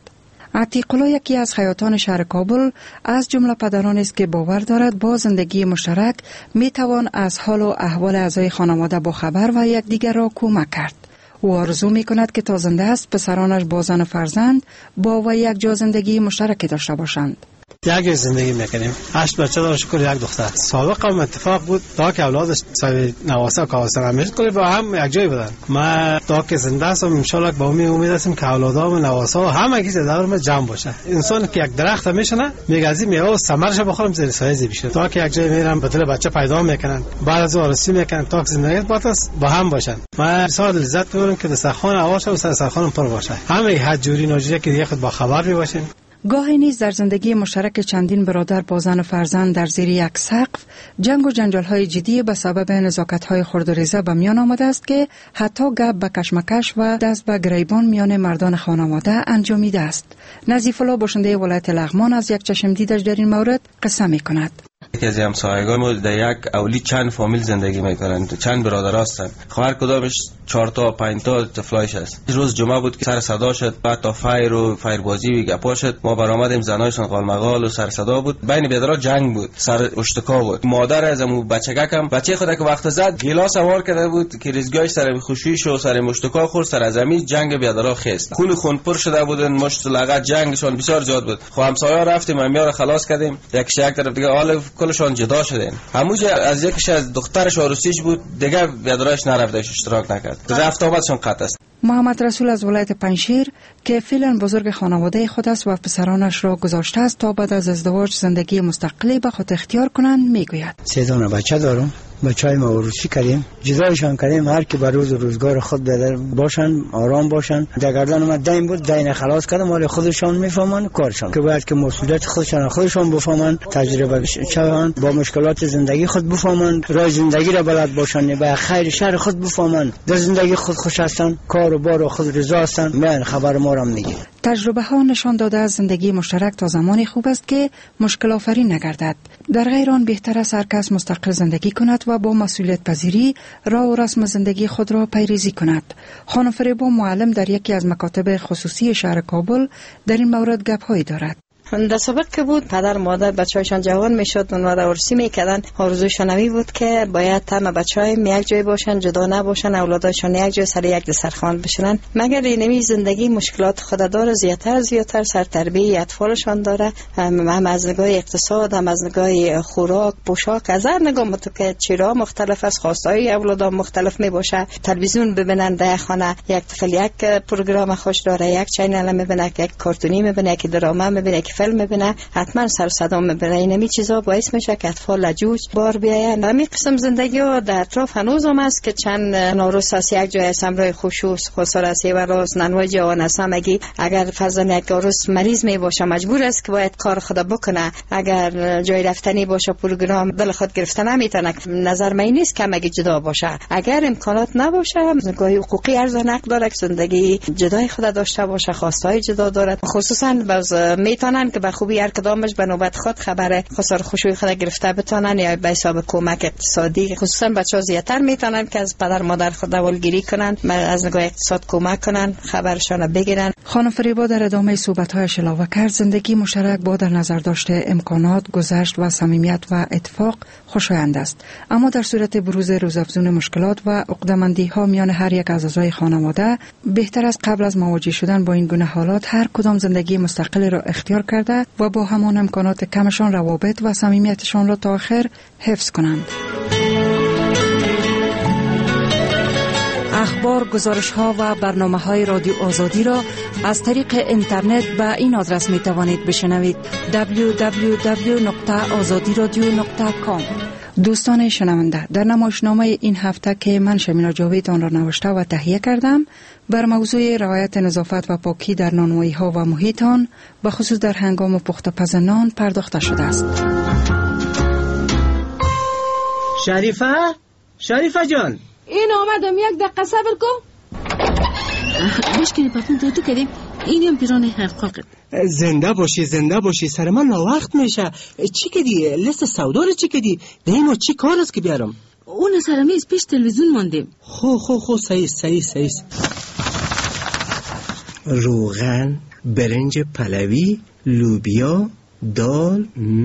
Speaker 6: عتیق الله یکی از خیاطان شهر کابل از جمله پدران است که باور دارد با زندگی مشترک می توان از حال و احوال اعضای خانواده با خبر و یکدیگر را کمک کرد. او آرزو می کند که تا زنده است پسرانش با زن و فرزند با و یک جا زندگی مشترک داشته باشند.
Speaker 13: یک زندگی میکنیم. 8 بچه داره، شکر یک دختر. سابق هم اتفاق بود تا که اولادش صاحب نواسه و کاوسه همیشه کلی با هم یک جای بودن. ما تا که زنده هستم ان شاء الله با امید هستیم که اولادام و نواسه و همه کی در ما جمع باشه. انسان که یک درخت میشنه میگه از این میوه ثمرش بخورم زیر سایه بشه. تا که یک جای میرم بدل بچه پیدا میکنن. بعد از وارسی میکنن تا که زندگی با هم باشن. ما سال لذت میبریم که دسترخوان آواشه و دسترخوان پر باشه. همه حد جوری نوجوری که دیگه خود با خبر می باشیم.
Speaker 6: گاهی نیز در زندگی مشترک چندین برادر با زن و فرزند در زیر یک سقف جنگ و جنجال‌های جدی به سبب نزاکت‌های خرد و ریزه به میان آمده است که حتی گپ به کشمکش و دست به گریبان میان مردان خانواده انجامیده است. نظیف الله باشنده ولایت لغمان از یک چشم دیدش در این مورد قصه می‌کند.
Speaker 14: یکی از همسایگان در یک اولی چند فامیل زندگی میکنن، چند برادر هستن. هر کدامش 4 تا 5 تا طفلایش است. روز جمعه بود که سر صدا شد، بعد تا فایر و فایربازی و گپا شد. ما برآمدیم، زنایشون قالمقال و سر صدا بود. بین بیادرها جنگ بود، سر اشتکا بود. مادر از امو بچگکم بچه خود که وقت زد گلاس سوار کرده بود که ریزگاهش سر خوشیش و سر مشتکا خورد، سر از زمین جنگ بیادرها خست. خون پر شده بودن، مشت لغت جنگشون بسیار زیاد بود. خو همسایه‌ها رفتیم امیار رو خلاص کردیم. یک طرف دیگه حال کلشون جدا شدن. هموجه از یکیش از دخترش عروسیش بود، دیگه بیادرش نرفتش، اشتراک نکرد. رفت آمدشون قطع است.
Speaker 6: محمد رسول از ولایت پنجشیر که فعلا بزرگ خانواده خود است و پسرانش را گذاشته است تا بعد از ازدواج زندگی مستقلی به خود اختیار کنند میگوید.
Speaker 16: 3 تا بچه دارم. بچهای ما عروسی کردیم، جدایشان کردیم، هر کی به روز و روزگار خود باشن، آرام باشن. در گردن ما دین بود، دین خلاص کردم، مال خودشان میفهمن کارشان که باید که مسئولیت خودشان بفهمن، تجربه شون، با مشکلات زندگی خود بفهمن، راه زندگی را بلد باشن، به خیر شر خود بفهمن، در زندگی خود خوش هستن، کار و بار خود رضا هستن. من خبر ما را میگیم.
Speaker 6: تجربه ها نشان داده از زندگی مشترک تا زمانی خوب است که مشکل آفرین نگردد. در غیر آن بهتر است هر کس مستقل زندگی کند و با مسئولیت پذیری راه و رسم زندگی خود را پیریزی کند. خانم فریبا معلم در یکی از مکاتب خصوصی شهر کابل در این مورد گپ هایی دارد.
Speaker 17: در سابق که بود پدر مادر بچه‌هایشان جوان میشد اونها را عروسی میکردن، آرزوشان این بود که باید تمام بچه‌ها یک جای باشن، جدا نباشن، اولادشان یک جای سر یک دسترخوان بشینن. مگر اینمی زندگی مشکلات خود داره، زیادتر سر تربیت اطفالشان داره، هم از نگاه اقتصاد، هم از نگاه خوراک، پوشاک، از هر نگاه متفاوت، چرا مختلف است، خواستهای اولادام مختلف می باشه. تلویزیون ببینن در خانه، یک طفل یک پروگرام خوش داره، یک چینل میبینه، یک کارتونی میبینه، یک دراما میبینه، فیلم میبینه، حتما سر صدا میبینه. اینمی چیزا باعث میشه که اطفال لجوج بار بیاین. همین قسم زندگی ها در اطراف هنوز هم است که چند ناروس است یک جای سمرای خوشوس خسار است و راست ننوای جوان است. مگی اگر فرزند یک عروس مریض می باشه مجبور است که باید کار خود بکنه، اگر جای رفتنی باشه پروگرام دل خود گرفتن نمیتونه. نظر من نیست که مگی جدا باشه. اگر امکانات نباشه نگاه حقوقی ارزان حق داره که زندگی جدای خود داشته باشه، خواستهای جدا داره. خصوصا باز میتونن که به خوبی هر کدامش به نوبت خود خبر خسار خوشوی خود گرفته بتونن یا به حساب کمک اقتصادی. خصوصا بچه‌ها زیاتر میتونن که از پدر مادر خود اولگیری کنن، از نگاه اقتصاد کمک کنن، خبرشان بگیرن.
Speaker 6: خانم فریبا در ادامه صحبت‌هایش علاوه کرد زندگی مشترک با در نظر داشته امکانات، گذشت و صمیمیت و اتفاق خوشایند است، اما در صورت بروز روزافزون مشکلات و عقده‌مندی‌ها میان هر یک از اعضای خانواده بهتر است قبل از مواجه شدن با این گونه حالات هر کدام زندگی مستقلی را اختیار کرده و با همان امکانات کمشان روابط و صمیمیتشان را تا آخر حفظ کنند. اخبار، گزارش‌ها و برنامه‌های رادیو آزادی را از طریق اینترنت به این آدرس می‌توانید بشنوید: www.azadiradio.com. دوستان شنونده، در نمایشنامه این هفته که من شمیلا جاوید آن را نوشته و تهیه کردم بر موضوع رعایت نظافت و پاکی در نانوایی‌ها و محیط آن به خصوص در هنگام پخت پز نان پرداخته شده است.
Speaker 10: شریفه جان،
Speaker 25: این آمدم، یک دقیقه صبر کن.
Speaker 26: مشکلی پاپون تو کردیم، این هم پیران حقاق.
Speaker 10: زنده باشی، سر من وقت میشه. چی کدی؟ لیست سودا رو چی کدی؟ دیمو چی کار است که بیارم؟
Speaker 26: اون سر میز پیش تلویزیون ماندیم.
Speaker 10: خو صحیح. روغن، برنج پلوی، لوبیا، دال،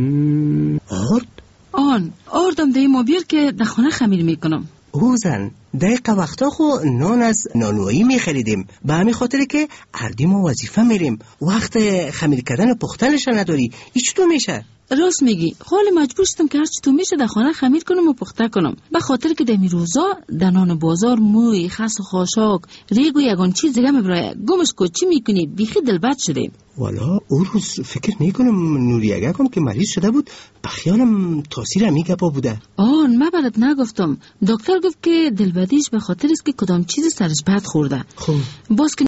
Speaker 26: آردم ده ما بیار که در خانه خمیر میکنم.
Speaker 10: او زن دقیقه وقتا خو نان از نانوایی میخریدیم، به همین خاطر که اردیم و وظیفه میریم، وقت خمیر کردن و پختنش نداری. ایچ تو میشه؟
Speaker 26: راست میگی، حال مجبور شدم که هرچی تو میشه در خانه خمیر کنم و پخته کنم، به خاطر که در می روزا در نان بازار موی، خس و خاشاک، ریگ و یگان چیز دیگه میبرای. گمش کو چی میکنی؟ بیخی دلبد شده.
Speaker 10: والا او روز فکر میکنم نوریگه کم که مریض شده بود، بخیالم تاثیر همی گپا بوده.
Speaker 26: من برات نگفتم. دکتر گفت که دلبدیش به خاطر است که کدام چیز سرش بد خورده.
Speaker 10: خب
Speaker 26: باز که